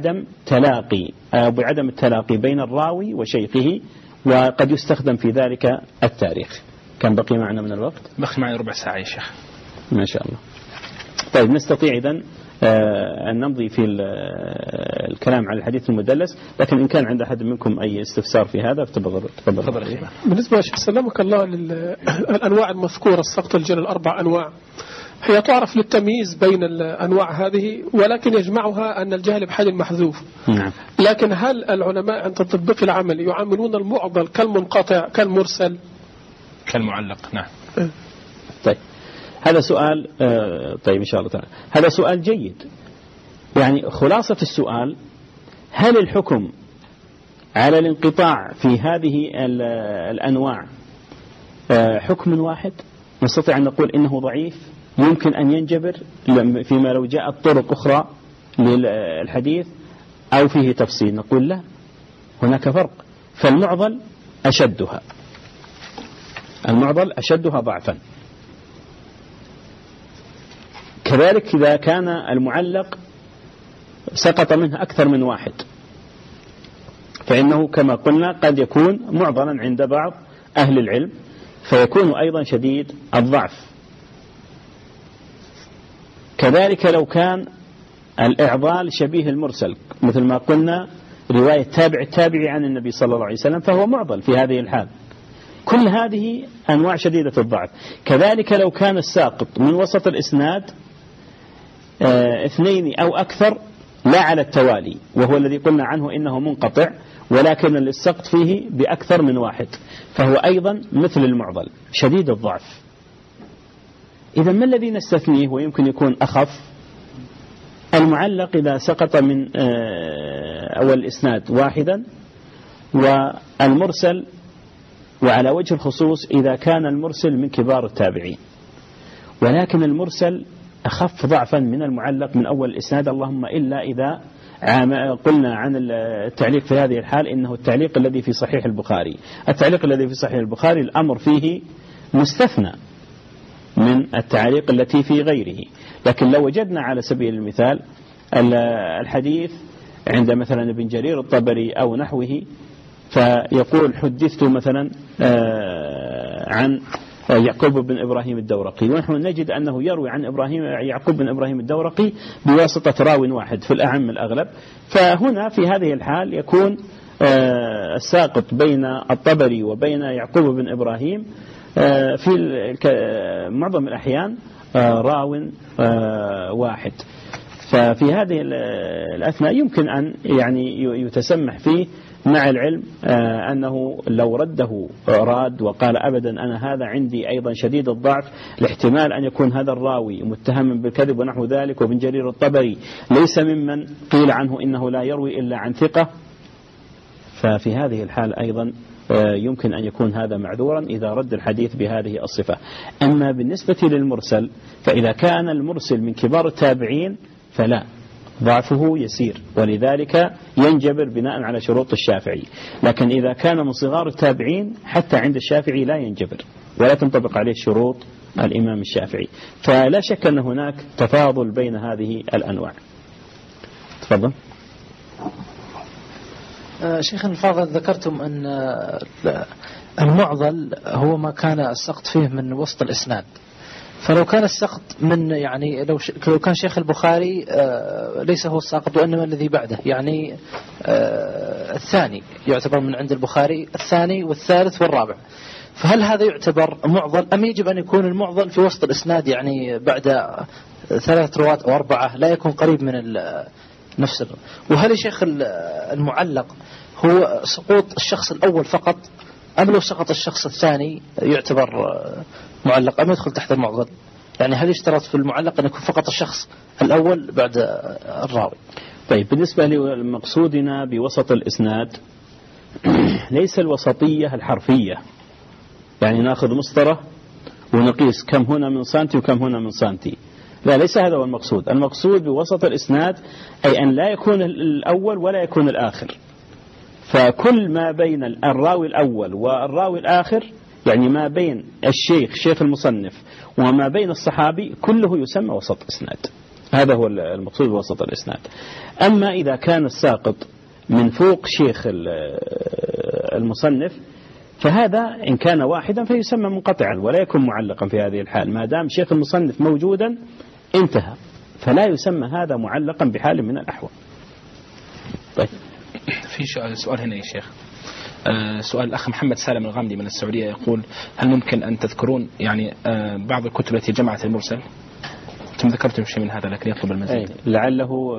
بعدم التلاقي بين الراوي وشيخه، وقد يستخدم في ذلك التاريخ. كان بقي معنا من الوقت؟ بقي معنا ربع ساعة يا شيخ. ما شاء الله. طيب نستطيع إذن أن نمضي في الكلام على الحديث المدلس، لكن إن كان عند أحد منكم أي استفسار في هذا تفضل. بالنسبة لشيخ سلامك الله للأنواع المذكورة السقط الجلي 4 أنواع، هي تعرف للتمييز بين الأنواع هذه، ولكن يجمعها أن الجهل بحال محذوف. نعم. لكن هل العلماء عند التطبيق العملي يعاملون المعضل كالمنقطع كالمرسل كالمعلق؟ نعم. طيب هذا سؤال طيب إن شاء الله تعالى هذا سؤال جيد. يعني خلاصة السؤال: هل الحكم على الانقطاع في هذه الأنواع حكم واحد نستطيع أن نقول إنه ضعيف يمكن أن ينجبر فيما لو جاءت طرق أخرى للحديث أو فيه تفصيل؟ نقول لا، هناك فرق. فالمعضل أشدها ضعفا. كذلك إذا كان المعلق سقط منه أكثر من واحد فإنه كما قلنا قد يكون معضلا عند بعض أهل العلم، فيكون أيضا شديد الضعف. كذلك لو كان الإعضال شبيه المرسل مثل ما قلنا رواية تابع التابعي عن النبي صلى الله عليه وسلم، فهو معضل في هذه الحال. كل هذه أنواع شديدة الضعف. كذلك لو كان الساقط من وسط الإسناد 2 أو أكثر لا على التوالي، وهو الذي قلنا عنه إنه منقطع، ولكن السقط فيه بأكثر من واحد، فهو أيضا مثل المعضل شديد الضعف. إذا ما الذي نستثنيه ويمكن يكون أخف؟ المعلق إذا سقط من أول الإسناد واحدا، والمرسل، وعلى وجه الخصوص إذا كان المرسل من كبار التابعين. ولكن المرسل أخف ضعفا من المعلق من أول الإسناد، اللهم إلا إذا قلنا عن التعليق في هذه الحال إنه التعليق الذي في صحيح البخاري. التعليق الذي في صحيح البخاري الأمر فيه مستثنى من التعليق التي في غيره. لكن لو وجدنا على سبيل المثال الحديث عند مثلا ابن جرير الطبري أو نحوه، فيقول حدثت مثلا عن يعقوب بن إبراهيم الدورقي، ونحن نجد أنه يروي عن يعقوب بن إبراهيم الدورقي بواسطة راو واحد في الأعم الأغلب. فهنا في هذه الحال يكون الساقط بين الطبري وبين يعقوب بن إبراهيم في معظم الأحيان راو واحد. ففي هذه الأثناء يمكن أن يعني يتسمح فيه، مع العلم أنه لو رده راد وقال أبدا أنا هذا عندي أيضا شديد الضعف، الاحتمال أن يكون هذا الراوي متهم بالكذب ونحو ذلك، وابن جرير الطبري ليس ممن قيل عنه إنه لا يروي إلا عن ثقة، ففي هذه الحال أيضا يمكن أن يكون هذا معذورا إذا رد الحديث بهذه الصفة. أما بالنسبة للمرسل، فإذا كان المرسل من كبار التابعين فلا، ضعفه يسير، ولذلك ينجبر بناء على شروط الشافعي. لكن إذا كان من صغار التابعين حتى عند الشافعي لا ينجبر ولا تنطبق عليه شروط الإمام الشافعي. فلا شك أن هناك تفاضل بين هذه الأنواع. تفضل. شيخنا الفاضل، ذكرتم أن المعضل هو ما كان السقط فيه من وسط الإسناد، فلو كان السقط من يعني لو كان شيخ البخاري ليس هو الساقط وإنما الذي بعده، يعني الثاني يعتبر من عند البخاري، الثاني والثالث والرابع، فهل هذا يعتبر معضل أم يجب أن يكون المعضل في وسط الإسناد، يعني بعد 3 رواة أو 4 لا يكون قريب من نفس وهل يا شيخ المعلق هو سقوط الشخص الأول فقط، أم لو سقط الشخص الثاني يعتبر معلق أم يدخل تحت المعضل؟ يعني هل يشترط في المعلق أن يكون فقط الشخص الأول بعد الراوي؟ طيب، بالنسبة لمقصودنا بوسط الإسناد ليس الوسطية الحرفية، يعني نأخذ مسطرة ونقيس كم هنا من سنتي وكم هنا من سنتي، لا، ليس هذا هو المقصود. المقصود بوسط الإسناد أي أن لا يكون الأول ولا يكون الآخر، فكل ما بين الراوي الأول والراوي الآخر، يعني ما بين شيخ المصنف وما بين الصحابي، كله يسمى وسط إسناد. هذا هو المقصود بوسط الإسناد. أما إذا كان الساقط من فوق شيخ المصنف، فهذا إن كان واحدا فيسمى منقطعا ولا يكون معلقا في هذه الحال، ما دام شيخ المصنف موجودا انتهى، فلا يسمى هذا معلقا بحال من الأحوال. طيب، في سؤال هنا يا شيخ، سؤال الأخ محمد سالم الغامدي من السعودية يقول: هل ممكن أن تذكرون يعني بعض الكتب التي جمعت المرسل؟ أنتم ذكرتم شيء من هذا لكن يطلب المزيد. لعله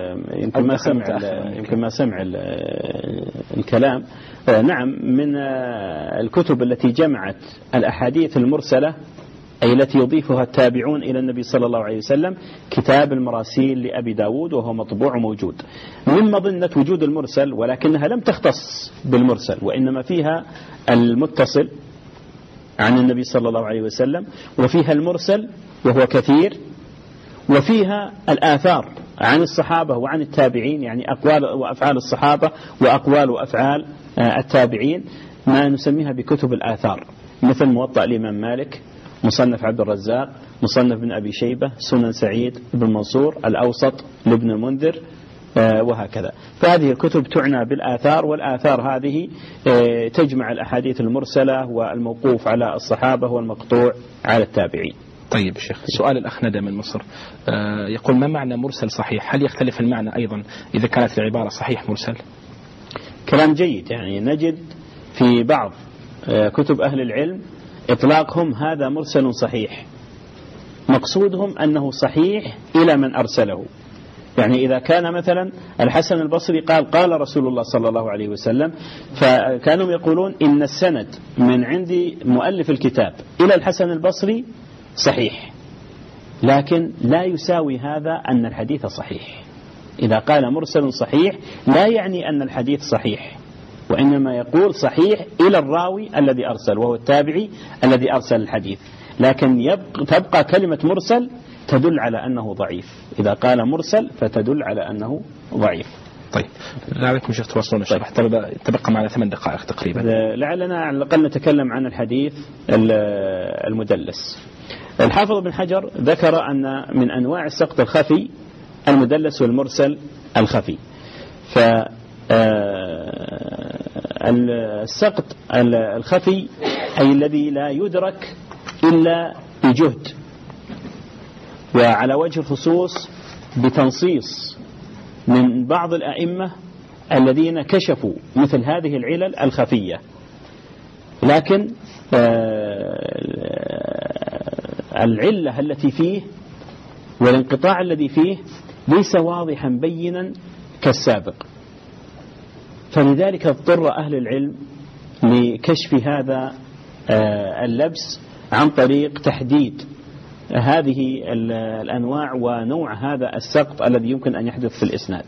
يمكن ما سمع الكلام. نعم، من الكتب التي جمعت الأحاديث المرسلة أي التي يضيفها التابعون إلى النبي صلى الله عليه وسلم كتاب المراسيل لأبي داود، وهو مطبوع وموجود. من مظنة وجود المرسل، ولكنها لم تختص بالمرسل، وإنما فيها المتصل عن النبي صلى الله عليه وسلم، وفيها المرسل وهو كثير، وفيها الآثار عن الصحابة وعن التابعين، يعني أقوال وأفعال الصحابة وأقوال وأفعال التابعين، ما نسميها بكتب الآثار، مثل موطأ الإمام مالك، مصنف عبد الرزاق، مصنف بن أبي شيبة، سنن سعيد بن منصور، الأوسط لابن المنذر، وهكذا. فهذه الكتب تعنى بالآثار، والآثار هذه تجمع الأحاديث المرسلة والموقوف على الصحابة والمقطوع على التابعين. طيب شيخ، سؤال الأخ ندى من مصر يقول: ما معنى مرسل صحيح؟ هل يختلف المعنى أيضا إذا كانت العبارة صحيح مرسل؟ كلام جيد. يعني نجد في بعض كتب أهل العلم إطلاقهم هذا مرسل صحيح، مقصودهم أنه صحيح إلى من أرسله، يعني إذا كان مثلا الحسن البصري قال رسول الله صلى الله عليه وسلم، فكانوا يقولون إن السند من عند مؤلف الكتاب إلى الحسن البصري صحيح، لكن لا يساوي هذا أن الحديث صحيح. إذا قال مرسل صحيح لا يعني أن الحديث صحيح، وإنما يقول صحيح إلى الراوي الذي أرسل وهو التابعي الذي أرسل الحديث، لكن تبقى كلمة مرسل تدل على أنه ضعيف. إذا قال مرسل فتدل على أنه ضعيف. طيب لعلكم شيخ تواصلون الشرح، تبقى معنا 8 دقائق تقريبا. لعلنا على الأقل نتكلم عن الحديث المدلس. الحافظ ابن حجر ذكر أن من أنواع السقط الخفي المدلس والمرسل الخفي. فالسقط الخفي أي الذي لا يدرك إلا بجهد، وعلى وجه الخصوص بتنصيص من بعض الأئمة الذين كشفوا مثل هذه العلل الخفية، لكن العلة التي فيه والانقطاع الذي فيه ليس واضحا بينا كالسابق، فلذلك اضطر أهل العلم لكشف هذا اللبس عن طريق تحديد هذه الأنواع ونوع هذا السقط الذي يمكن أن يحدث في الإسناد،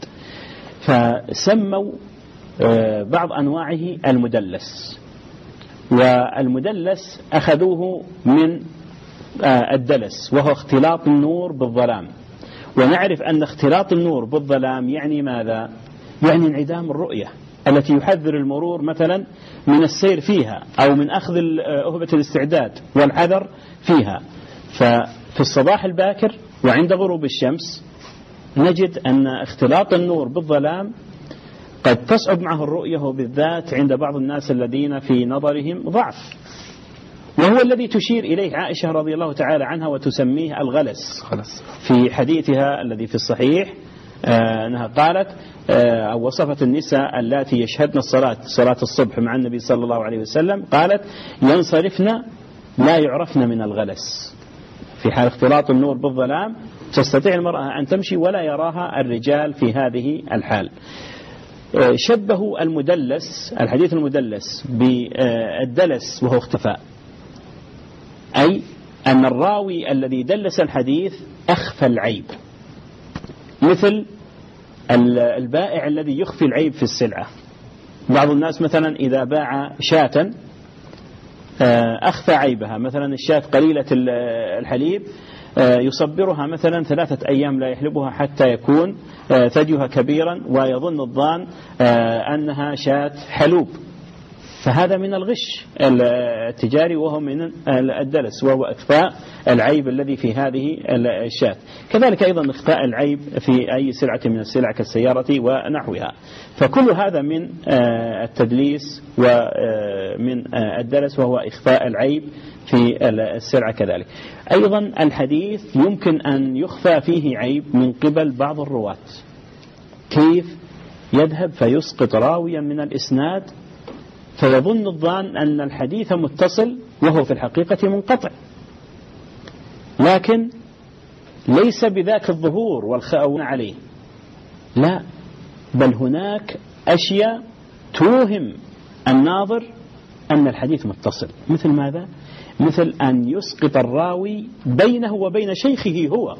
فسموا بعض أنواعه المدلس. والمدلس أخذوه من الدلس، وهو اختلاط النور بالظلام، ونعرف أن اختلاط النور بالظلام يعني ماذا؟ يعني انعدام الرؤية التي يحذر المرور مثلا من السير فيها أو من أخذ أهبة الاستعداد والحذر فيها. ففي الصباح الباكر وعند غروب الشمس نجد أن اختلاط النور بالظلام قد تصعب معه الرؤية، وبالذات عند بعض الناس الذين في نظرهم ضعف، وهو الذي تشير إليه عائشة رضي الله تعالى عنها وتسميه الغلس في حديثها الذي في الصحيح، أنها قالت أو وصفت النساء اللاتي يشهدن صلاة الصبح مع النبي صلى الله عليه وسلم، قالت ينصرفن لا يعرفن من الغلس. في حال اختلاط النور بالظلام تستطيع المرأة أن تمشي ولا يراها الرجال في هذه الحال. شبهوا المدلس، الحديث المدلس، بالدلس وهو اختفاء، أي أن الراوي الذي دلس الحديث أخفى العيب، مثل البائع الذي يخفي العيب في السلعة. بعض الناس مثلا إذا باع شاة أخفى عيبها، مثلا الشاة قليلة الحليب يصبرها مثلا 3 أيام لا يحلبها حتى يكون ثديها كبيرا ويظن الظان أنها شاة حلوب، فهذا من الغش التجاري وهو من الدلس، وهو إخفاء العيب الذي في هذه الشاة. كذلك أيضا إخفاء العيب في أي سلعة من السلع كالسيارة ونحوها، فكل هذا من التدليس ومن الدلس، وهو إخفاء العيب في السلعة. كذلك أيضا الحديث يمكن أن يخفى فيه عيب من قبل بعض الرواة، كيف يذهب فيسقط راويا من الإسناد فيظن الظان أن الحديث متصل وهو في الحقيقة منقطع، لكن ليس بذاك الظهور والخاون عليه، لا، بل هناك أشياء توهم الناظر أن الحديث متصل. مثل ماذا؟ مثل أن يسقط الراوي بينه وبين شيخه هو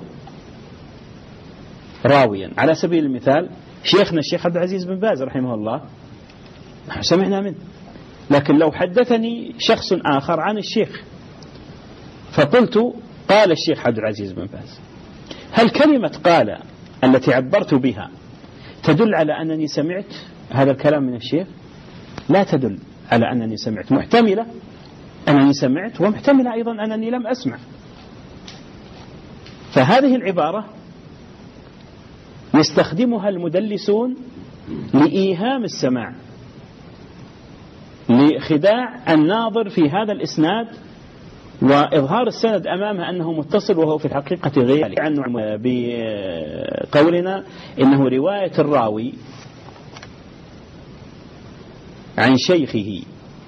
راويا. على سبيل المثال شيخنا الشيخ عبد العزيز بن باز رحمه الله سمعنا منه، لكن لو حدثني شخص آخر عن الشيخ فقلت قال الشيخ عبد العزيز بن باز، هل كلمة قال التي عبرت بها تدل على أنني سمعت هذا الكلام من الشيخ؟ لا تدل على أنني سمعت، محتملة أنني سمعت ومحتملة أيضا أنني لم أسمع. فهذه العبارة يستخدمها المدلسون لإيهام السماع، لخداع الناظر في هذا الإسناد وإظهار السند أمامه أنه متصل وهو في الحقيقة غير عنه، بقولنا إنه رواية الراوي عن شيخه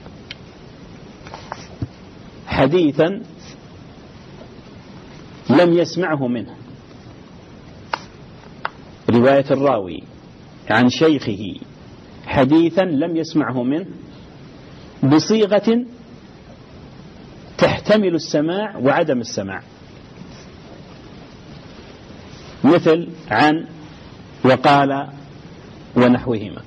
حديثا لم يسمعه منه. رواية الراوي عن شيخه حديثا لم يسمعه منه بصيغة تحتمل السماع وعدم السماع، مثل عن وقال ونحوهما.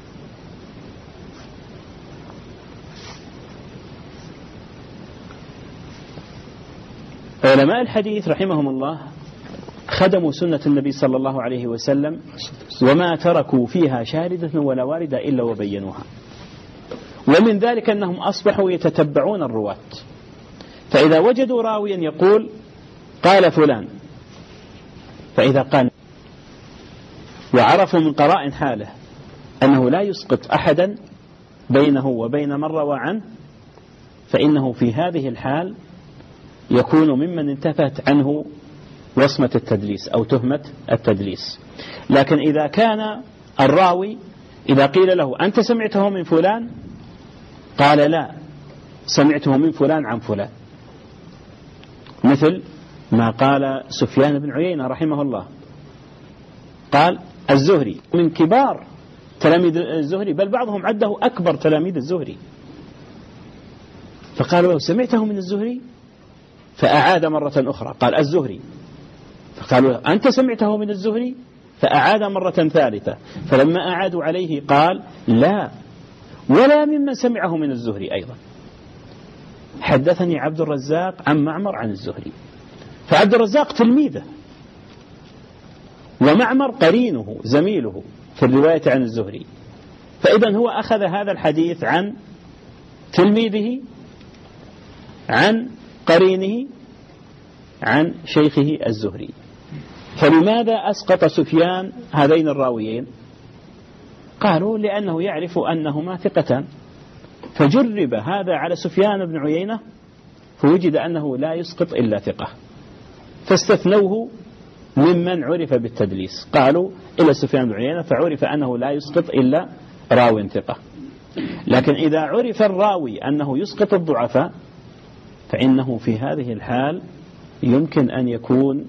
علماء الحديث رحمهم الله خدموا سنة النبي صلى الله عليه وسلم وما تركوا فيها شاردة ولا واردة إلا وبينوها. ومن ذلك أنهم أصبحوا يتتبعون الرواة، فإذا وجدوا راويا يقول قال فلان، فإذا قال وعرفوا من قرائن حاله أنه لا يسقط أحدا بينه وبين من روى عنه، فإنه في هذه الحال يكون ممن انتفت عنه وصمة التدليس أو تهمة التدليس. لكن إذا كان الراوي إذا قيل له أنت سمعته من فلان قال لا سمعته من فلان عن فلان، مثل ما قال سفيان بن عيينة رحمه الله، قال الزهري من كبار تلاميذ الزهري، بل بعضهم عده أكبر تلاميذ الزهري، فقالوا له سمعته من الزهري؟ فأعاد مرة أخرى قال الزهري، فقالوا له أنت سمعته من الزهري؟ فأعاد مرة ثالثة، فلما أعادوا عليه قال لا ولا ممن سمعه من الزهري أيضا، حدثني عبد الرزاق عن معمر عن الزهري. فعبد الرزاق تلميذه ومعمر قرينه زميله في الرواية عن الزهري، فإذا هو أخذ هذا الحديث عن تلميذه عن قرينه عن شيخه الزهري. فلماذا أسقط سفيان هذين الراويين؟ قالوا لأنه يعرف أنهما ثقتان، فجرب هذا على سفيان بن عيينة فوجد أنه لا يسقط إلا ثقة، فاستثنوه ممن عرف بالتدليس، قالوا إلى سفيان بن عيينة فعرف أنه لا يسقط إلا راو ثقة. لكن إذا عرف الراوي أنه يسقط الضعفاء فإنه في هذه الحال يمكن أن يكون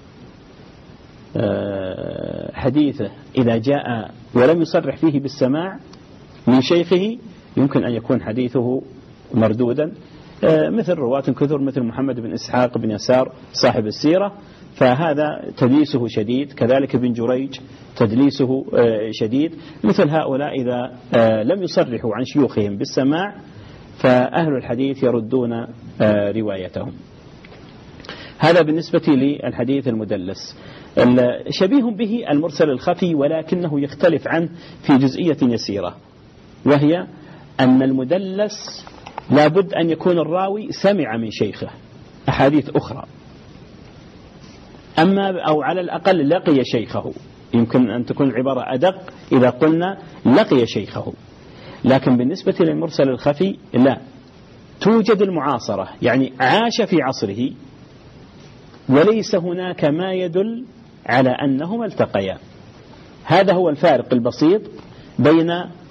حديثه إذا جاء ولم يصرح فيه بالسماع من شيخه يمكن أن يكون حديثه مردودا، مثل رواة كثر مثل محمد بن إسحاق بن يسار صاحب السيرة، فهذا تدليسه شديد، كذلك بن جريج تدليسه شديد. مثل هؤلاء إذا لم يصرحوا عن شيوخهم بالسماع فأهل الحديث يردون روايتهم. هذا بالنسبة للحديث المدلس. شبيه به المرسل الخفي ولكنه يختلف عنه في جزئية يسيرة، وهي أن المدلس لابد أن يكون الراوي سمع من شيخه أحاديث أخرى، أما أو على الأقل لقي شيخه، يمكن أن تكون العبارة أدق إذا قلنا لقي شيخه. لكن بالنسبة للمرسل الخفي لا، توجد المعاصرة، يعني عاش في عصره وليس هناك ما يدل على أنهما التقيا. هذا هو الفارق البسيط بين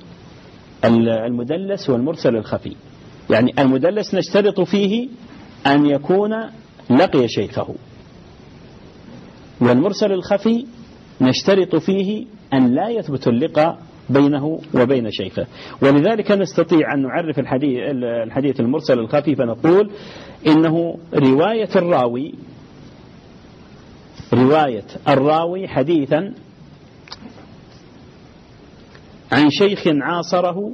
المدلس والمرسل الخفي. يعني المدلس نشترط فيه أن يكون لقي شيخه، والمرسل الخفي نشترط فيه أن لا يثبت اللقاء بينه وبين شيخه. ولذلك نستطيع أن نعرف الحديث المرسل الخفي فنقول إنه رواية الراوي حديثا عن شيخ عاصره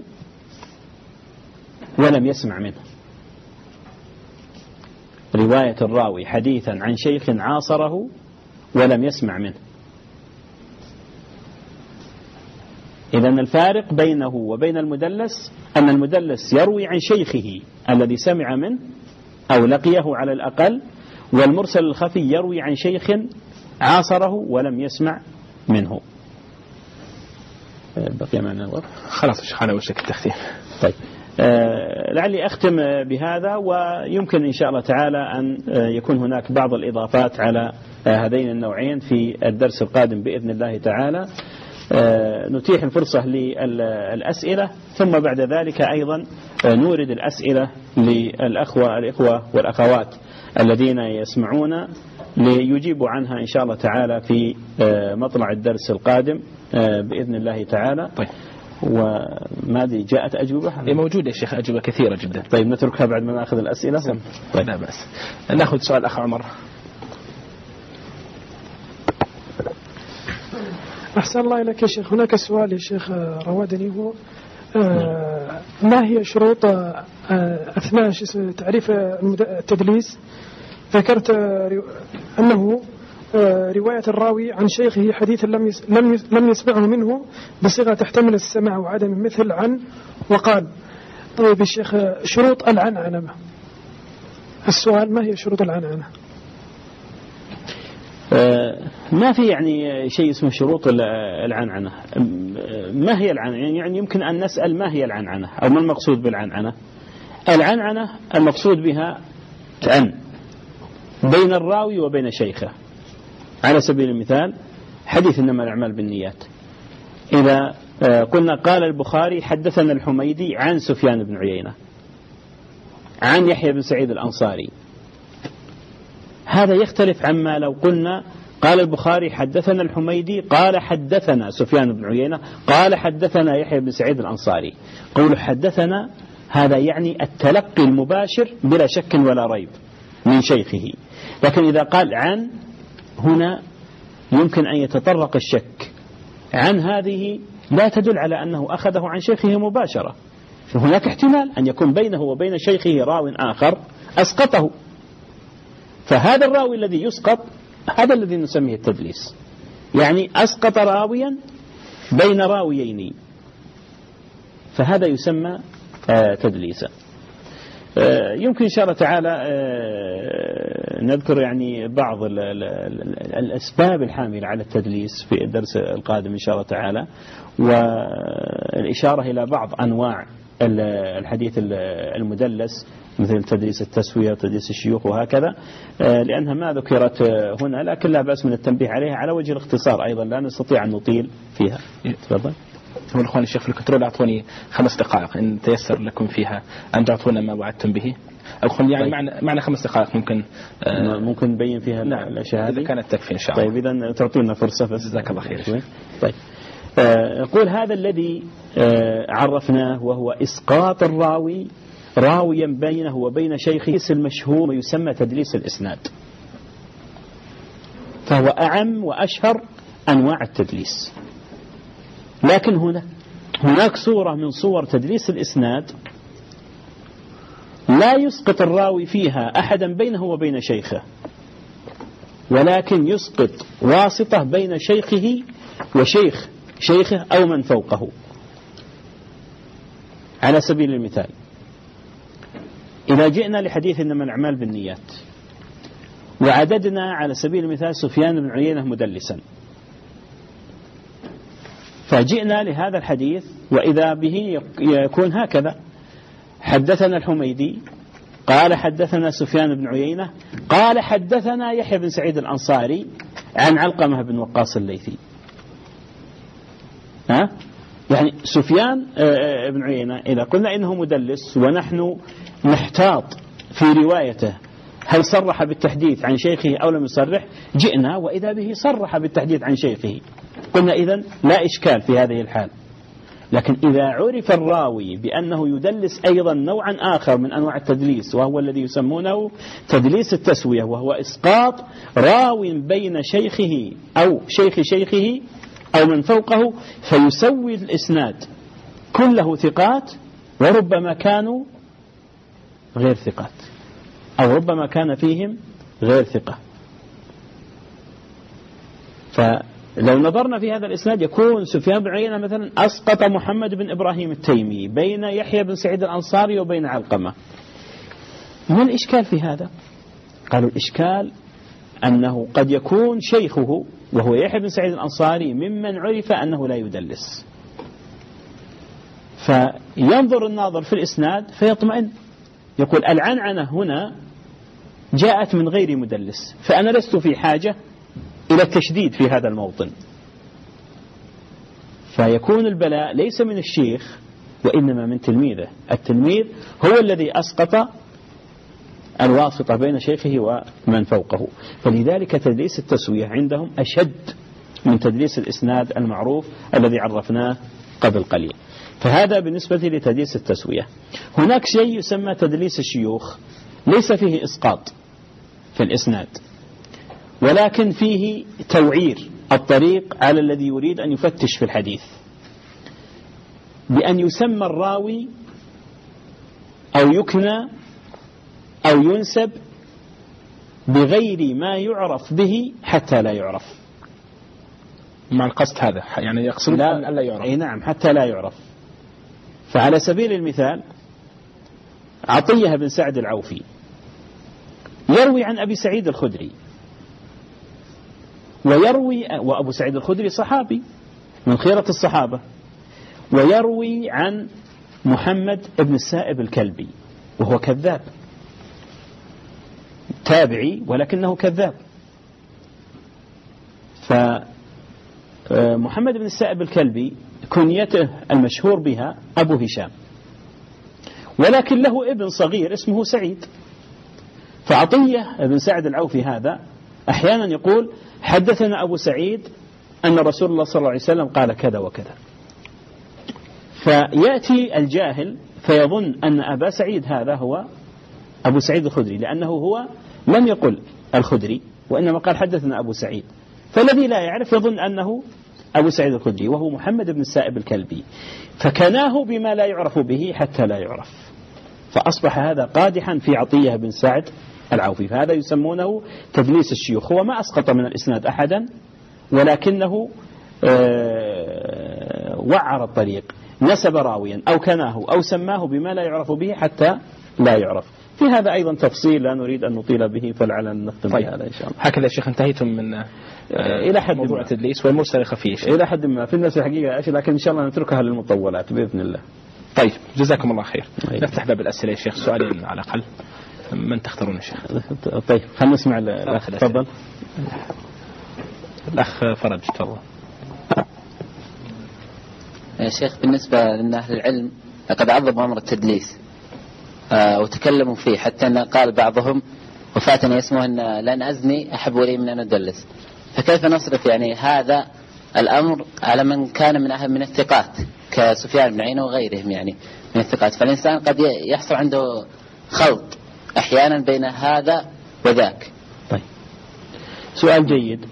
ولم يسمع منه. رواية الراوي حديثا عن شيخ عاصره ولم يسمع منه. إذن الفارق بينه وبين المدلس أن المدلس يروي عن شيخه الذي سمع منه أو لقيه على الأقل، والمرسل الخفي يروي عن شيخ عاصره ولم يسمع منه. بقي معنا الوقت؟ خلاص الشيخ على وشك التختيم. طيب لعلي أختم بهذا، ويمكن إن شاء الله تعالى أن يكون هناك بعض الإضافات على هذين النوعين في الدرس القادم بإذن الله تعالى. نتيح الفرصة للأسئلة، ثم بعد ذلك أيضا نورد الأسئلة للأخوة والأخوات الذين يسمعون ليجيب عنها إن شاء الله تعالى في مطلع الدرس القادم بإذن الله تعالى. طيب. وما أدري جاءت أجوبة؟ موجودة يا شيخ، أجوبة كثيرة جدا. طيب نتركها بعد ما نأخذ الأسئلة. طيب. لا بأس. نأخذ سؤال أخ عمر. أحسن الله إليك يا شيخ. هناك سؤال يا شيخ روادني، هو ما هي شروط أثناء تعريف التدليس؟ ذكرت أنه رواية الراوي عن شيخه حديثا لم يسمعه منه بصيغة تحتمل السماع وعدم، مثل عن وقال. طيب يا شيخ، شروط العنعنة، السؤال ما هي شروط العنعنة؟ ما في يعني شيء اسمه شروط العنعنة. ما هي العنعنة؟ يعني يمكن أن نسأل ما هي العنعنة أو ما المقصود بالعنعنة. العنعنة المقصود بها أن بين الراوي وبين شيخه. على سبيل المثال حديث إنما الأعمال بالنيات، إذا قلنا قال البخاري حدثنا الحميدي عن سفيان بن عيينة عن يحيى بن سعيد الأنصاري، هذا يختلف عما لو قلنا قال البخاري حدثنا الحميدي قال حدثنا سفيان بن عيينة قال حدثنا يحيى بن سعيد الأنصاري. قول حدثنا هذا يعني التلقي المباشر بلا شك ولا ريب من شيخه، لكن إذا قال عن هنا يمكن أن يتطرق الشك. عن هذه لا تدل على أنه أخذه عن شيخه مباشرة، فهناك احتمال أن يكون بينه وبين شيخه راو آخر أسقطه، فهذا الراوي الذي يسقط هذا الذي نسميه التدليس، يعني أسقط راويا بين راويين، فهذا يسمى تدليسا. يمكن إن شاء الله تعالى نذكر يعني بعض الأسباب الحاملة على التدليس في الدرس القادم إن شاء الله تعالى، والإشارة إلى بعض أنواع الحديث المدلس مثل تدليس التسوية وتدليس الشيوخ وهكذا، لأنها ما ذكرت هنا، لكن لا بأس من التنبيه عليها على وجه الاختصار أيضا، لا نستطيع أن نطيل فيها. تفضل. هو الأخوان الشيخ في الكنترول أعطوني 5 دقائق إن تيسر لكم فيها أن تعطونا ما وعدتم به. الأخوان يعني معنا 5 دقائق ممكن نبين فيها الأشياء هذه إذا كانت تكفي إن شاء الله. طيب إذا تعطينا فرصة بس. جزاك الله خير. طيب نقول هذا الذي عرفناه وهو إسقاط الراوي راويا بينه وبين شيخه المشهور ويسمى تدليس الإسناد، فهو أعم وأشهر أنواع التدليس. لكن هناك صورة من صور تدليس الإسناد لا يسقط الراوي فيها أحدا بينه وبين شيخه، ولكن يسقط واسطة بين شيخه وشيخ شيخه أو من فوقه. على سبيل المثال إذا جئنا لحديث إنما الأعمال بالنيات وعددنا على سبيل المثال سفيان بن عيينة مدلسا، فجئنا لهذا الحديث وإذا به يكون هكذا: حدثنا الحميدي قال حدثنا سفيان بن عيينة قال حدثنا يحيى بن سعيد الأنصاري عن علقمة بن وقاص الليثي. يعني سفيان بن عيينة إذا قلنا إنه مدلس ونحن نحتاط في روايته هل صرح بالتحديث عن شيخه أو لم يصرح، جئنا وإذا به صرح بالتحديث عن شيخه، قلنا إذن لا إشكال في هذه الحال. لكن إذا عرف الراوي بأنه يدلس أيضا نوعا آخر من أنواع التدليس وهو الذي يسمونه تدليس التسوية، وهو إسقاط راوي بين شيخه أو شيخ شيخه أو من فوقه فيسوي الإسناد كله ثقات وربما كانوا غير ثقات أو ربما كان فيهم غير ثقة. فلو نظرنا في هذا الإسناد يكون سفيان بن عيينة مثلا أسقط محمد بن إبراهيم التيمي بين يحيى بن سعيد الأنصاري وبين علقمة. ما الإشكال في هذا؟ قالوا الإشكال أنه قد يكون شيخه وهو يحيى بن سعيد الأنصاري ممن عرف أنه لا يدلس، فينظر الناظر في الإسناد فيطمئن، يقول العنعنة هنا جاءت من غير مدلس، فأنا لست في حاجة إلى التشديد في هذا الموطن. فيكون البلاء ليس من الشيخ وإنما من تلميذه. التلميذ هو الذي أسقط الواسطة بين شيخه ومن فوقه. فلذلك تدليس التسوية عندهم أشد من تدليس الإسناد المعروف الذي عرفناه قبل قليل. فهذا بالنسبة لتدليس التسوية. هناك شيء يسمى تدليس الشيوخ، ليس فيه إسقاط في الإسناد، ولكن فيه توعير الطريق على الذي يريد أن يفتش في الحديث، بأن يسمى الراوي أو يكنى أو ينسب بغير ما يعرف به حتى لا يعرف. مع القصد هذا يعني يقصد أن لا يعرف. أي نعم، حتى لا يعرف. فعلى سبيل المثال عطية بن سعد العوفي يروي عن أبي سعيد الخدري، وأبو سعيد الخدري صحابي من خيرة الصحابة، ويروي عن محمد بن السائب الكلبي وهو كذاب، تابعي ولكنه كذاب. فمحمد بن السائب الكلبي كنيته المشهور بها أبو هشام، ولكن له ابن صغير اسمه سعيد. فعطية بن سعد العوفي هذا أحيانا يقول حدثنا أبو سعيد أن رسول الله صلى الله عليه وسلم قال كذا وكذا، فيأتي الجاهل فيظن أن أبا سعيد هذا هو أبو سعيد الخدري، لأنه هو لم يقل الخدري وإنما قال حدثنا أبو سعيد، فالذي لا يعرف يظن أنه أبو سعيد الخدري وهو محمد بن السائب الكلبي، فكناه بما لا يعرف به حتى لا يعرف، فأصبح هذا قادحا في عطية بن سعد العوفي. فهذا يسمونه تدليس الشيوخ. هو ما أسقط من الإسناد أحدا، ولكنه وعر الطريق، نسب راويا أو كناه أو سماه بما لا يعرف به حتى لا يعرف. في هذا أيضا تفصيل لا نريد أن نطيل به، فلعلنا نختم بهذا إن شاء الله. هكذا يا شيخ انتهيتم من إلى حد موضوع التدليس والمرسل الخفي إلى حد ما. في الناس الحقيقة لكن إن شاء الله نتركها للمطولات بإذن الله. طيب جزاكم الله خير. نفتح باب الأسئلة يا شيخ، سؤالين على الأقل. من تختارون يا شيخ؟ طيب خلينا نسمع الأخ. تفضل الأخ فرج تفضل. يا شيخ بالنسبة لأهل العلم لقد عظموا أمر التدليس وتكلموا فيه، حتى أن قال بعضهم وفاتني اسمه أن لن أزني أحب لي من أن أدلس. فكيف نصرف يعني هذا الأمر على من كان من الثقات كسفيان بن عيينة وغيرهم يعني من الثقات؟ فالإنسان قد يحصل عنده خلط أحيانا بين هذا وذاك. طيب سؤال جيد.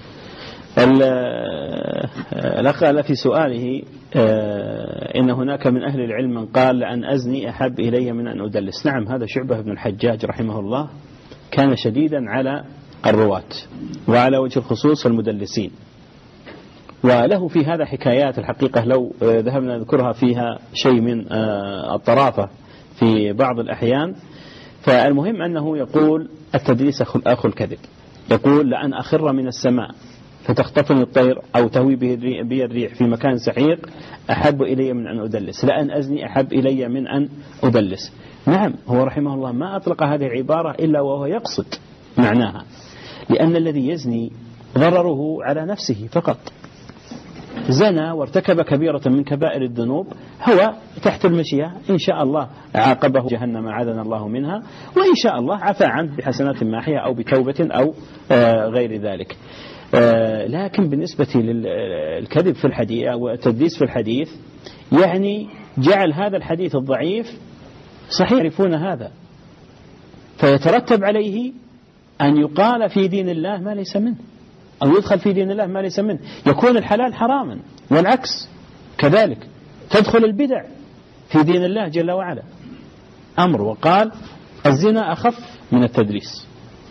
الأخ في سؤاله إن هناك من أهل العلم من قال لأن أزني أحب إلي من أن أدلس. نعم، هذا شعبة بن الحجاج رحمه الله كان شديدا على الرواة وعلى وجه الخصوص المدلسين، وله في هذا حكايات الحقيقة لو ذهبنا نذكرها فيها شيء من الطرافة في بعض الأحيان. فالمهم أنه يقول التدليس أخو الكذب. يقول لأن أخر من السماء فتخطفني الطير أو تهوي بي الريح في مكان سحيق أحب إلي من أن أدلس، لأن أزني أحب إلي من أن أدلس. نعم، هو رحمه الله ما أطلق هذه العبارة إلا وهو يقصد معناها، لأن الذي يزني ضرره على نفسه فقط. زنى وارتكب كبيرة من كبائر الذنوب، هو تحت المشيئة إن شاء الله عاقبه جهنم عاذنا الله منها، وإن شاء الله عفى عنه بحسنات ماحية أو بتوبة أو غير ذلك. لكن بالنسبة للكذب في الحديث أو التدليس في الحديث يعني جعل هذا الحديث الضعيف صحيح، يعرفون هذا، فيترتب عليه أن يقال في دين الله ما ليس منه، أو يدخل في دين الله ما ليس منه، يكون الحلال حراما، والعكس كذلك تدخل البدع في دين الله جل وعلا. أمر وقال الزنا أخف من التدليس.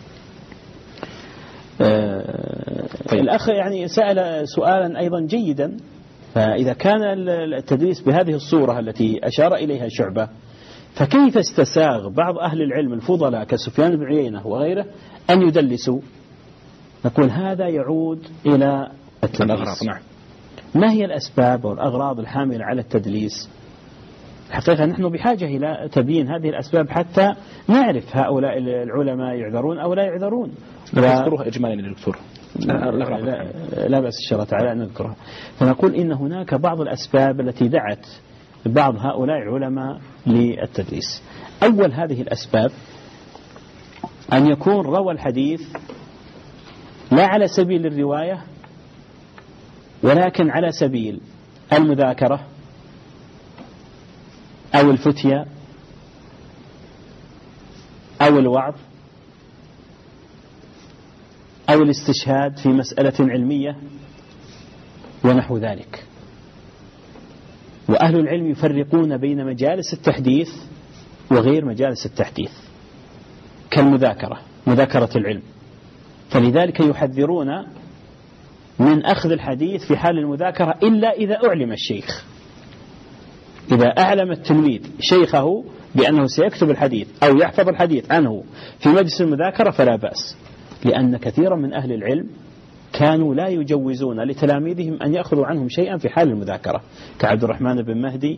الأخ يعني سأل سؤالا أيضا جيدا. فإذا كان التدليس بهذه الصورة التي أشار إليها شعبة، فكيف استساغ بعض أهل العلم الفضلاء كسفيان بن عيينة وغيره أن يدلسوا؟ نقول هذا يعود إلى التدليس. نعم. ما هي الأسباب والأغراض الحاملة على التدليس؟ الحقيقة نحن بحاجة إلى تبيين هذه الأسباب حتى نعرف هؤلاء العلماء يعذرون أو لا يعذرون. نذكرها إجمالا للدكتور. لا بأس إن شاء الله تعالى أن نذكرها. فنقول إن هناك بعض الأسباب التي دعت بعض هؤلاء العلماء للتدليس. أول هذه الأسباب أن يكون روى الحديث لا على سبيل الرواية ولكن على سبيل المذاكرة أو الفتية أو الوعظ أو الاستشهاد في مسألة علمية ونحو ذلك. وأهل العلم يفرقون بين مجالس التحديث وغير مجالس التحديث كالمذاكرة، مذاكرة العلم، فلذلك يحذرون من أخذ الحديث في حال المذاكرة إلا إذا أعلم الشيخ. إذا أعلم التلميذ شيخه بأنه سيكتب الحديث أو يحفظ الحديث عنه في مجلس المذاكرة فلا بأس، لأن كثيرا من أهل العلم كانوا لا يجوزون لتلاميذهم أن يأخذوا عنهم شيئا في حال المذاكرة، كعبد الرحمن بن مهدي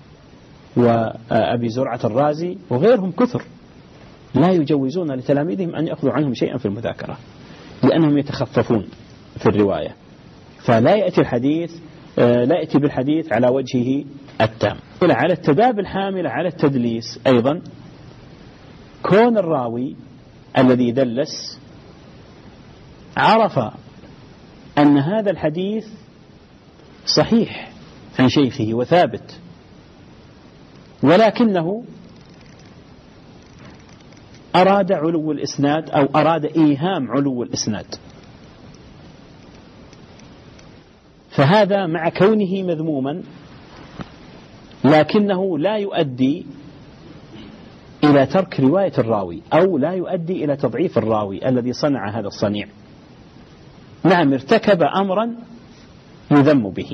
وأبي زرعة الرازي وغيرهم كثر، لا يجوزون لتلاميذهم أن يأخذوا عنهم شيئا في المذاكرة لأنهم يتخففون في الرواية، فلا يأتي الحديث لا يأتي بالحديث على وجهه التام. على التداب الحاملة على التدليس أيضا كون الراوي الذي دلس عرف أن هذا الحديث صحيح عن شيخه وثابت، ولكنه أراد علو الإسناد أو أراد إيهام علو الإسناد، فهذا مع كونه مذموما لكنه لا يؤدي إلى ترك رواية الراوي أو لا يؤدي إلى تضعيف الراوي الذي صنع هذا الصنيع. نعم ارتكب أمرا يذم به.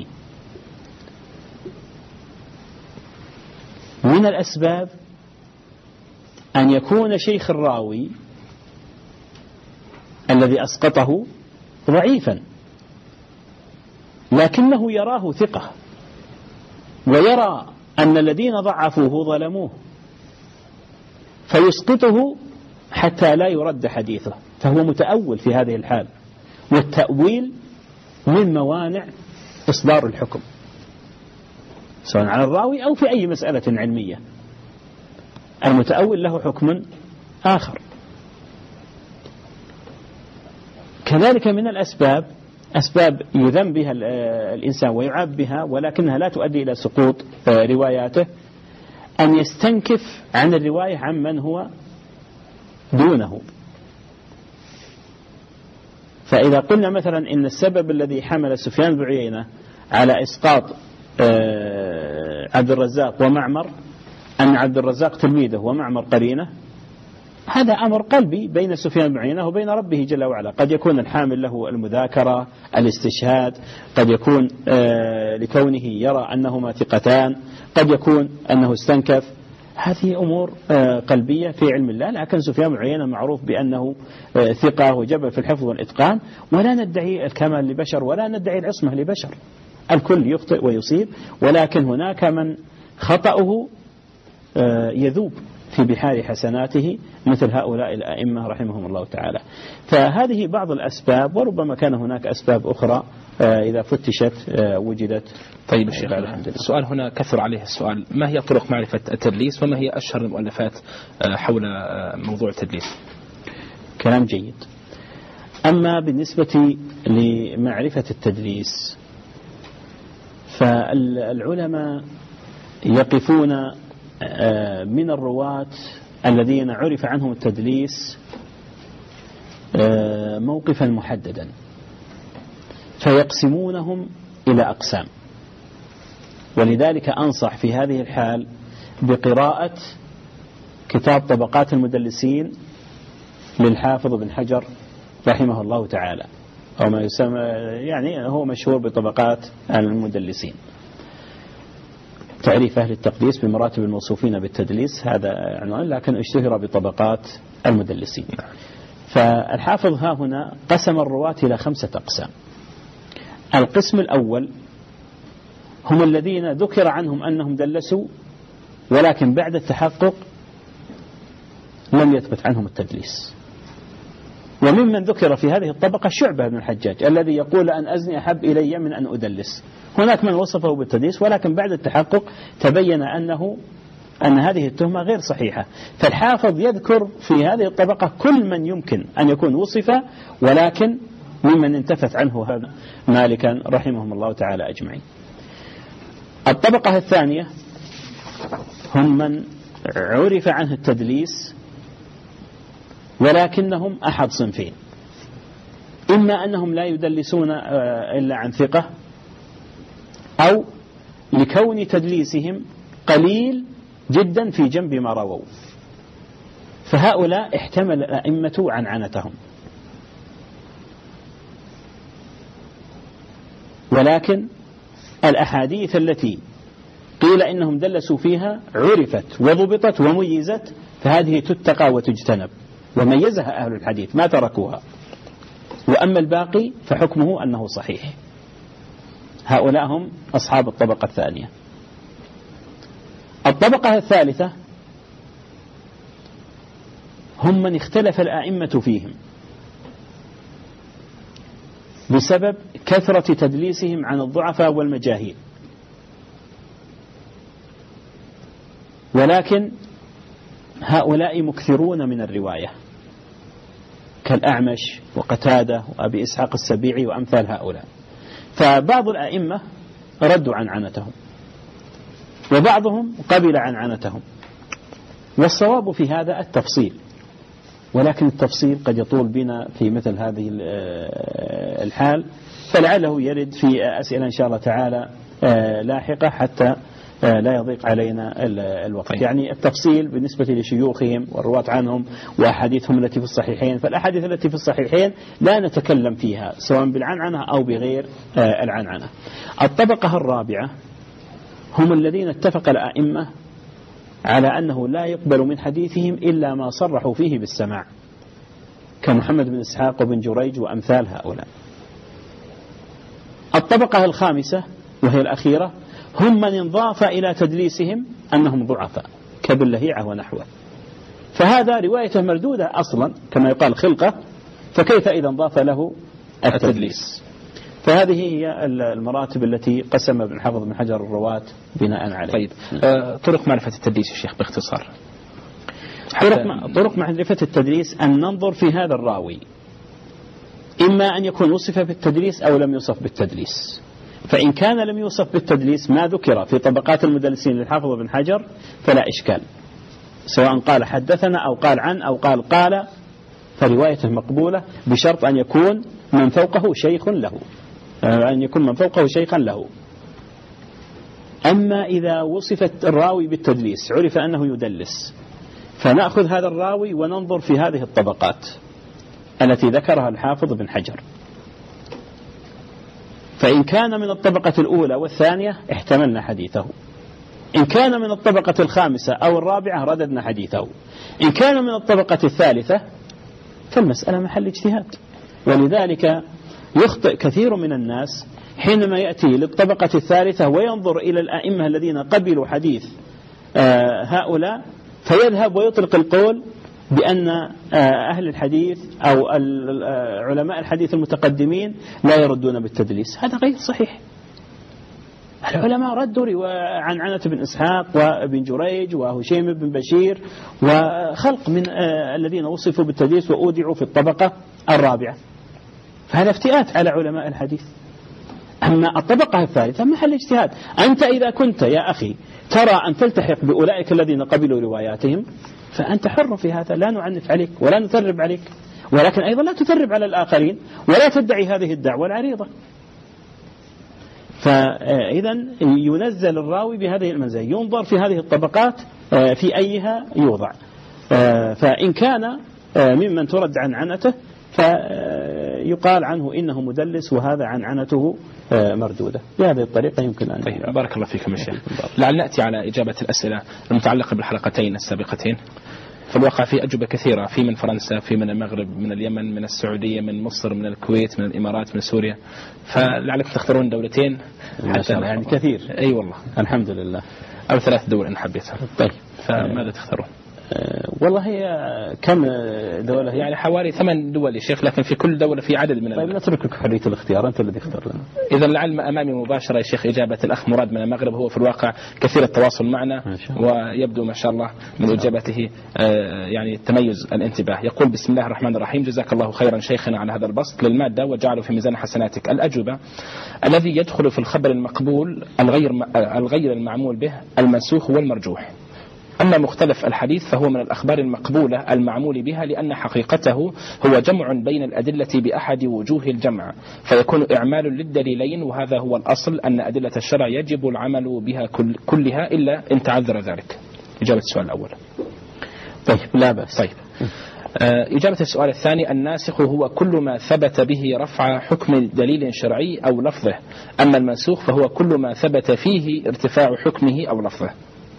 من الأسباب أن يكون شيخ الراوي الذي أسقطه ضعيفا لكنه يراه ثقة ويرى أن الذين ضعفوه ظلموه فيسقطه حتى لا يرد حديثه، فهو متأول في هذه الحال، والتأويل من موانع إصدار الحكم سواء على الراوي أو في أي مسألة علمية. المتأول له حكم آخر. كذلك من الأسباب أسباب يذم بها الإنسان ويعاب بها ولكنها لا تؤدي إلى سقوط رواياته، أن يستنكف عن الرواية عن من هو دونه. فإذا قلنا مثلا إن السبب الذي حمل سفيان بن عيينة على إسقاط عبد الرزاق ومعمر أن عبد الرزاق تلميذه ومعمر قرينه، هذا أمر قلبي بين سفيان بن عيينة وبين ربه جل وعلا. قد يكون الحامل له المذاكرة، الاستشهاد، قد يكون لكونه يرى أنهما ثقتان، قد يكون أنه استنكف. هذه أمور قلبية في علم الله، لكن سفيان بن عيينة معروف بأنه ثقة وجبل في الحفظ والإتقان، ولا ندعي الكمال لبشر ولا ندعي العصمة لبشر، الكل يخطئ ويصيب، ولكن هناك من خطأه يذوب في بحار حسناته مثل هؤلاء الأئمة رحمهم الله تعالى. فهذه بعض الأسباب، وربما كان هناك أسباب أخرى إذا فتشت وجدت. طيب الشيخ، السؤال هنا كثر عليه السؤال: ما هي طرق معرفة التدليس وما هي أشهر المؤلفات حول موضوع التدليس؟ كلام جيد. أما بالنسبة لمعرفة التدليس فالعلماء يقفون من الرواة الذين عرف عنهم التدليس موقفا محددا، فيقسمونهم إلى أقسام. ولذلك أنصح في هذه الحال بقراءة كتاب طبقات المدلسين للحافظ بن حجر رحمه الله تعالى، أو ما يسمى يعني هو مشهور بطبقات المدلسين، تعريف أهل التقديس بمراتب الموصوفين بالتدليس، هذا عنوان، لكن اشتهر بطبقات المدلسين. فالحافظ ها هنا قسم الرواة إلى 5 أقسام. القسم الأول هم الذين ذكر عنهم أنهم دلسوا ولكن بعد التحقق لم يثبت عنهم التدليس. وممن ذكر في هذه الطبقة شعبة بن الحجاج الذي يقول أن أزني أحب إلي من أن أدلس. هناك من وصفه بالتدليس ولكن بعد التحقق تبين أنه أن هذه التهمة غير صحيحة. فالحافظ يذكر في هذه الطبقة كل من يمكن أن يكون وصف، ولكن ممن انتفت عنه هذا مالكا رحمهم الله تعالى أجمعين. الطبقة الثانية هم من عرف عنه التدليس ولكنهم أحد صنفين: إما أنهم لا يدلسون إلا عن ثقة، أو لكون تدليسهم قليل جدا في جنب ما رووا، فهؤلاء احتمل الأئمة عنعنتهم، ولكن الأحاديث التي قيل إنهم دلسوا فيها عرفت وضبطت وميزت، فهذه تتقى وتجتنب، وميزها أهل الحديث ما تركوها. وأما الباقي فحكمه أنه صحيح. هؤلاء هم أصحاب الطبقة الثانية. الطبقة الثالثة هم من اختلف الآئمة فيهم بسبب كثرة تدليسهم عن الضعفاء والمجاهيل، ولكن هؤلاء مكثرون من الرواية كالأعمش وقتادة وأبي إسحاق السبيعي وأمثال هؤلاء. فبعض الأئمة ردوا عنعنتهم، وبعضهم قبل عنعنتهم، والصواب في هذا التفصيل، ولكن التفصيل قد يطول بنا في مثل هذه الحال، فلعله يرد في أسئلة إن شاء الله تعالى لاحقة حتى لا يضيق علينا الوقت. يعني التفصيل بالنسبة لشيوخهم والرواة عنهم وأحاديثهم التي في الصحيحين، فالأحاديث التي في الصحيحين لا نتكلم فيها سواء بالعنعنة أو بغير العنعنة. الطبقة الرابعة هم الذين اتفق الأئمة على أنه لا يقبل من حديثهم إلا ما صرحوا فيه بالسماع، كمحمد بن إسحاق وبن جريج وأمثال هؤلاء. الطبقة الخامسة وهي الأخيرة هم من انضاف إلى تدليسهم أنهم ضعفاء كابن لهيعة ونحوه، فهذا روايته مردودة أصلا كما يقال خلقة، فكيف إذا انضاف له التدليس؟ فهذه هي المراتب التي قسم ابن حافظ بن حجر الرواة بناء عليه. طيب طرق معرفة التدليس يا شيخ باختصار. طرق معرفة التدليس أن ننظر في هذا الراوي، إما أن يكون وصف بالتدليس أو لم يوصف بالتدليس. فإن كان لم يوصف بالتدليس ما ذكر في طبقات المدلسين للحافظ بن حجر فلا إشكال، سواء قال حدثنا أو قال عن أو قال فروايته مقبولة، بشرط أن يكون من فوقه شيخ له، أن يكون من فوقه شيخا له. أما إذا وصفت الراوي بالتدليس عرف أنه يدلس، فنأخذ هذا الراوي وننظر في هذه الطبقات التي ذكرها الحافظ بن حجر، فإن كان من الطبقة الأولى والثانية احتملنا حديثه، إن كان من الطبقة الخامسة أو الرابعة رددنا حديثه، إن كان من الطبقة الثالثة فالمسألة محل اجتهاد. ولذلك يخطئ كثير من الناس حينما يأتي للطبقة الثالثة وينظر إلى الأئمة الذين قبلوا حديث هؤلاء، فيذهب ويطلق القول بأن أهل الحديث أو علماء الحديث المتقدمين لا يردون بالتدليس. هذا غير صحيح. العلماء ردوا عن عنة بن إسحاق وابن جريج وهشيم بن بشير وخلق من الذين وصفوا بالتدليس وأودعوا في الطبقة الرابعة، فهذا افتئات على علماء الحديث. أما الطبقة الثالثة محل اجتهاد. أنت إذا كنت يا أخي ترى أن تلتحق بأولئك الذين قبلوا رواياتهم فأنت حر في هذا، لا نعنف عليك ولا نثرب عليك، ولكن أيضا لا تثرب على الآخرين ولا تدعي هذه الدعوة العريضة. فإذا ينزل الراوي بهذه المنزلة، ينظر في هذه الطبقات في أيها يوضع. فإن كان ممن ترد عن عنته فيقال عنه إنه مدلس وهذا عن عنته مردودة. بهذه الطريقة يمكن أن طيب بارك الله فيكم يا شيخ. لعل نأتي على إجابة الأسئلة المتعلقة بالحلقتين السابقتين. في الواقع في أجوبة كثيرة، في من فرنسا، في من المغرب، من اليمن، من السعودية، من مصر، من الكويت، من الإمارات، من سوريا، فلعلكم تختارون دولتين حتى يعني كثير. أي والله الحمد لله. أو 3 دول إن حبيتها. طيب فماذا تختارون؟ والله هي كم دولة يعني حوالي 8 دول يا شيخ، لكن في كل دولة في عدد من طيب نترك لك حرية الاختيار، أنت الذي اختار لنا. إذا لعل أمامي مباشرة يا شيخ إجابة الأخ مراد من المغرب، هو في الواقع كثير التواصل معنا ويبدو ما شاء الله من إجابته يعني تميز الانتباه. يقول بسم الله الرحمن الرحيم: جزاك الله خيرا شيخنا على هذا البسط للمادة وجعله في ميزان حسناتك. الأجوبة: الذي يدخل في الخبر المقبول الغير المعمول به المنسوخ والمرجوح. أما مختلف الحديث فهو من الأخبار المقبولة المعمول بها، لأن حقيقته هو جمع بين الأدلة بأحد وجوه الجمع، فيكون إعمال للدليلين، وهذا هو الأصل أن أدلة الشرع يجب العمل بها كلها إلا إن تعذر ذلك. إجابة السؤال الأول. طيب لا بأس. طيب إجابة السؤال الثاني: الناسخ هو كل ما ثبت به رفع حكم دليل شرعي أو لفظه، أما المنسوخ فهو كل ما ثبت فيه ارتفاع حكمه أو لفظه.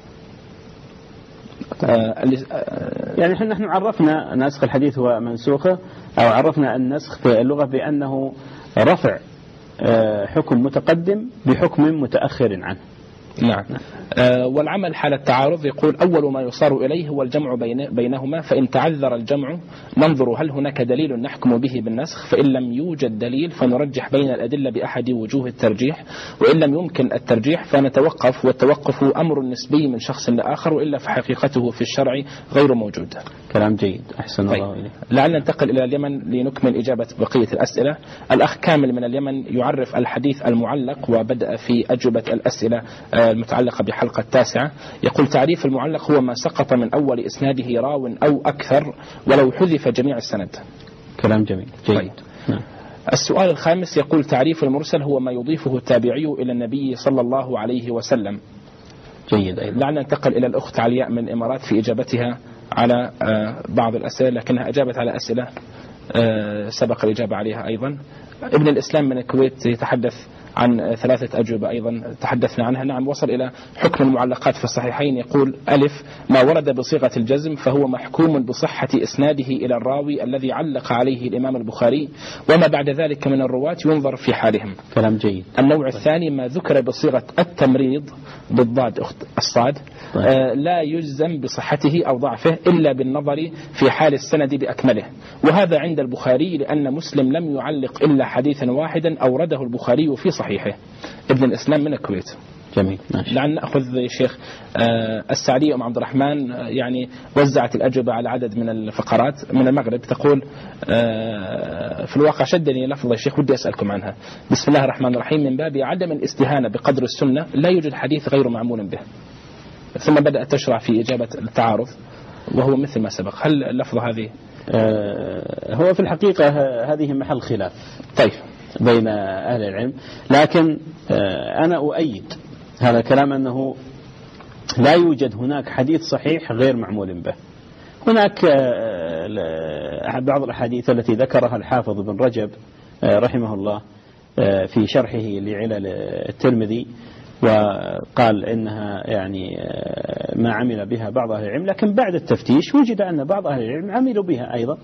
يعني نحن عرفنا نسخ الحديث هو منسوخه، أو عرفنا النسخ في اللغة بأنه رفع حكم متقدم بحكم متأخر عنه. نعم. والعمل حال التعارض يقول: أول ما يصار إليه هو الجمع بينهما، فإن تعذر الجمع ننظر هل هناك دليل نحكم به بالنسخ، فإن لم يوجد دليل فنرجح بين الأدلة بأحد وجوه الترجيح، وإن لم يمكن الترجيح فنتوقف، والتوقف أمر نسبي من شخص لآخر، وإلا فحقيقته في الشرع غير موجود. كلام جيد، أحسن طيب. الله إليك. لعل ننتقل إلى اليمن لنكمل إجابة بقية الأسئلة. الأخ كامل من اليمن يعرف الحديث المعلق، وبدأ في أجوبة الأسئلة المتعلقة بحلقة 9. يقول: تعريف المعلق هو ما سقط من أول إسناده راو أو أكثر ولو حذف جميع السند. كلام جميل جيد. طيب. السؤال الخامس يقول: تعريف المرسل هو ما يضيفه التابعي إلى النبي صلى الله عليه وسلم. جيد أيضا. لعل ننتقل إلى الأخت علياء من الإمارات في إجابتها على بعض الأسئلة، لكنها أجابت على أسئلة سبق الإجابة عليها أيضا. ابن الإسلام من الكويت يتحدث عن 3 أجوبة أيضا تحدثنا عنها. نعم، وصل إلى حكم المعلقات في الصحيحين. يقول: ألف: ما ورد بصيغة الجزم فهو محكوم بصحة إسناده إلى الراوي الذي علق عليه الإمام البخاري، وما بعد ذلك من الرواة ينظر في حالهم. كلام جيد. النوع الثاني ما ذكر بصيغة التمريض بالضاد أخت الصاد لا يجزم بصحته أو ضعفه إلا بالنظر في حال السند بأكمله، وهذا عند البخاري لأن مسلم لم يعلق إلا حديثا واحدا أورده البخاري في صحيحه. ابن الإسلام من الكويت. جميل، ماشي. لعل نأخذ يا شيخ السعدية أم عبد الرحمن، يعني وزعت الأجوبة على عدد من الفقرات. من المغرب تقول: في الواقع شدني لفظة يا شيخ ودي أسألكم عنها. بسم الله الرحمن الرحيم: من باب عدم الاستهانة بقدر السنة لا يوجد حديث غير معمول به. ثم بدأت تشرع في إجابة التعارض وهو مثل ما سبق. هل اللفظة هذه هو في الحقيقة هذه محل خلاف طيب بين أهل العلم، لكن أنا أؤيد هذا الكلام أنه لا يوجد هناك حديث صحيح غير معمول به. هناك بعض الأحاديث التي ذكرها الحافظ بن رجب رحمه الله في شرحه لعلل الترمذي، وقال إنها يعني ما عمل بها بعض أهل العلم، لكن بعد التفتيش وجد أن بعض أهل العلم عملوا بها أيضا.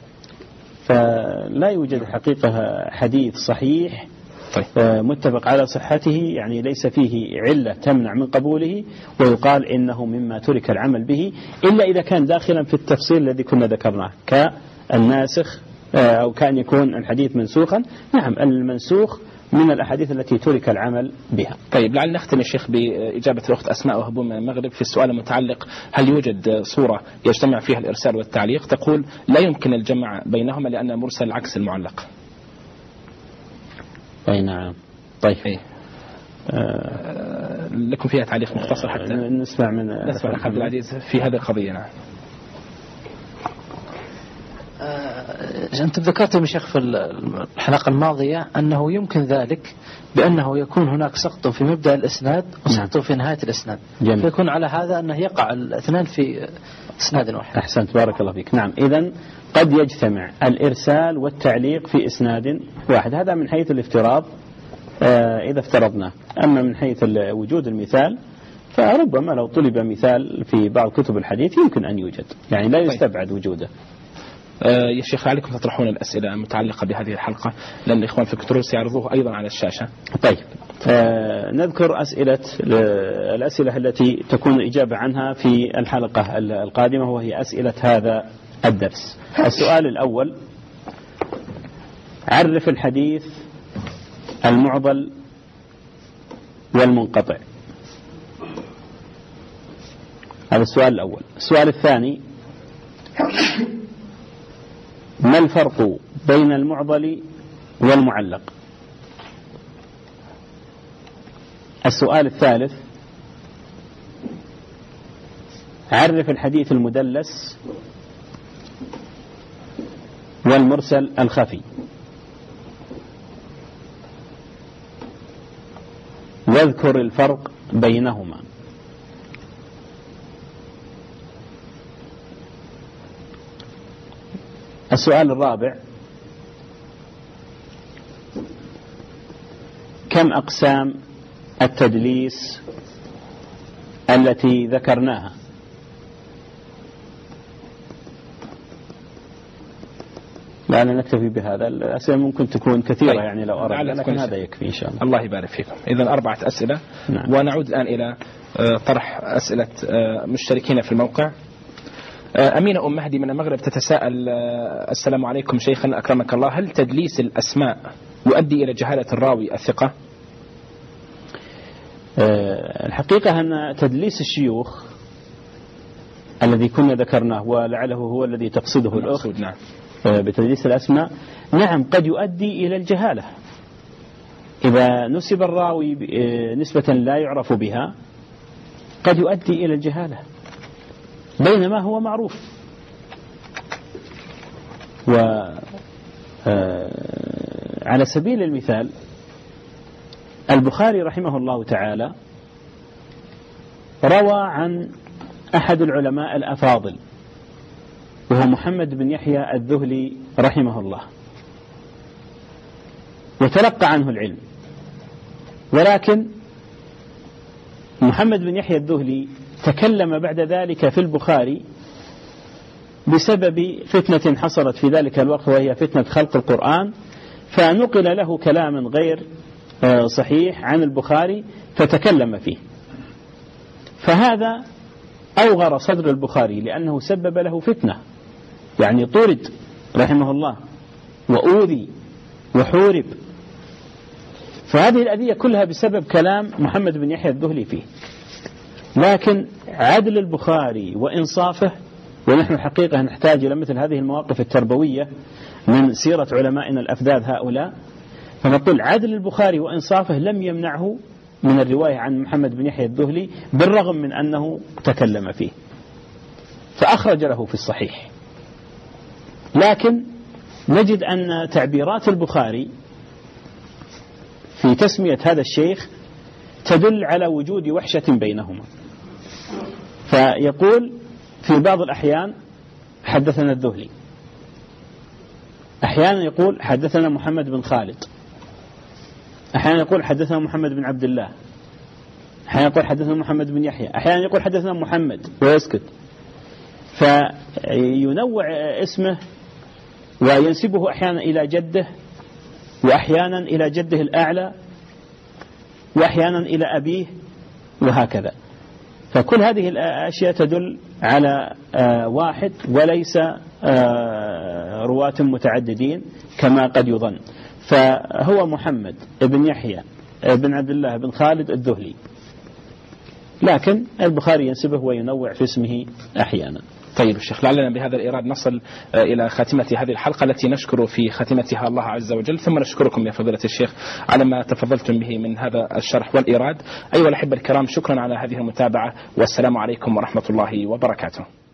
فلا يوجد حقيقة حديث صحيح متفق على صحته، يعني ليس فيه علة تمنع من قبوله ويقال إنه مما ترك العمل به، إلا إذا كان داخلا في التفصيل الذي كنا ذكرناه كالناسخ أو كان يكون الحديث منسوخا. نعم، المنسوخ من الأحاديث التي ترك العمل بها. طيب لعل نختم الشيخ بإجابة الأخت أسماء وهبون من المغرب في السؤال المتعلق: هل يوجد صورة يجتمع فيها الإرسال والتعليق؟ تقول: لا يمكن الجمع بينهما لأن المرسل عكس المعلق. أي نعم. طيب لكم فيها تعليق مختصر حتى نسمع من عبد العزيز في هذه القضية. نعم. أنت ذكرت يا شيخ في الحلقة الماضية أنه يمكن ذلك بأنه يكون هناك سقط في مبدأ الإسناد وسقط في نهاية الإسناد، فيكون على هذا أنه يقع الاثنان في إسناد واحد. أحسنت، بارك الله فيك. نعم، إذن قد يجتمع الإرسال والتعليق في إسناد واحد، هذا من حيث الافتراض إذا افترضنا. أما من حيث وجود المثال فربما لو طلب مثال في بعض كتب الحديث يمكن أن يوجد، يعني لا يستبعد وجوده. يا شيخ عليكم تطرحون الأسئلة المتعلقة بهذه الحلقة، لأن الإخوان في الكنترول سيعرضوه أيضا على الشاشة. طيب، نذكر الأسئلة التي تكون الإجابة عنها في الحلقة القادمة، وهي أسئلة هذا الدرس. السؤال الأول: عرف الحديث المعضل والمنقطع. هذا السؤال الأول. السؤال الثاني: ما الفرق بين المعضل والمعلق؟ السؤال الثالث: عرف الحديث المدلس والمرسل الخفي، واذكر الفرق بينهما. السؤال الرابع: كم أقسام التدليس التي ذكرناها؟ لأننا نكتفي بهذا. الأسئلة ممكن تكون كثيرة طيب. يعني لو أردنا، لكن هذا يكفي إن شاء الله. الله يبارك فيكم. إذن 4 أسئلة. نعم. ونعود الآن إلى طرح أسئلة مشتركين في الموقع. أمينة مهدي من المغرب تتساءل: السلام عليكم شيخنا أكرمك الله، هل تدليس الأسماء يؤدي إلى جهالة الراوي الثقة؟ الحقيقة أن تدليس الشيوخ الذي كنا ذكرناه، ولعله هو الذي تقصده الأخ، نعم، بتدليس الأسماء، نعم قد يؤدي إلى الجهالة إذا نسب الراوي نسبة لا يعرف بها، قد يؤدي إلى الجهالة بينما هو معروف. وعلى سبيل المثال البخاري رحمه الله تعالى روى عن أحد العلماء الأفاضل وهو محمد بن يحيى الذهلي رحمه الله، وتلقى عنه العلم، ولكن محمد بن يحيى الذهلي تكلم بعد ذلك في البخاري بسبب فتنة حصلت في ذلك الوقت، وهي فتنة خلق القرآن، فنقل له كلام غير صحيح عن البخاري فتكلم فيه، فهذا أوغر صدر البخاري لأنه سبب له فتنة، يعني طرد رحمه الله وأوذي وحورب، فهذه الأذية كلها بسبب كلام محمد بن يحيى الذهلي فيه. لكن عدل البخاري وإنصافه، ونحن حقيقة نحتاج إلى مثل هذه المواقف التربوية من سيرة علمائنا الأفذاذ هؤلاء، فنقول عدل البخاري وإنصافه لم يمنعه من الرواية عن محمد بن يحيى الذهلي بالرغم من أنه تكلم فيه، فأخرج له في الصحيح. لكن نجد أن تعبيرات البخاري في تسمية هذا الشيخ تدل على وجود وحشة بينهما، فيقول في بعض الأحيان حدثنا الذهلي، أحيانا يقول حدثنا محمد بن خالد، أحيانا يقول حدثنا محمد بن عبد الله، أحيانا يقول حدثنا محمد بن يحيى، أحيانا يقول حدثنا محمد ويسكت، فينوع اسمه وينسبه أحيانا إلى جده، وأحيانا إلى جده الأعلى، وأحيانا إلى أبيه، وهكذا. فكل هذه الأشياء تدل على واحد وليس رواة متعددين كما قد يظن. فهو محمد بن يحيى بن عبد الله بن خالد الذهلي، لكن البخاري ينسبه وينوع في اسمه أحيانا. طيب الشيخ، لعلنا بهذا الإيراد نصل إلى خاتمة هذه الحلقة التي نشكر في خاتمتها الله عز وجل، ثم نشكركم يا فضيلة الشيخ على ما تفضلتم به من هذا الشرح والإيراد. أيها الأحبة الكرام، شكرا على هذه المتابعة، والسلام عليكم ورحمة الله وبركاته.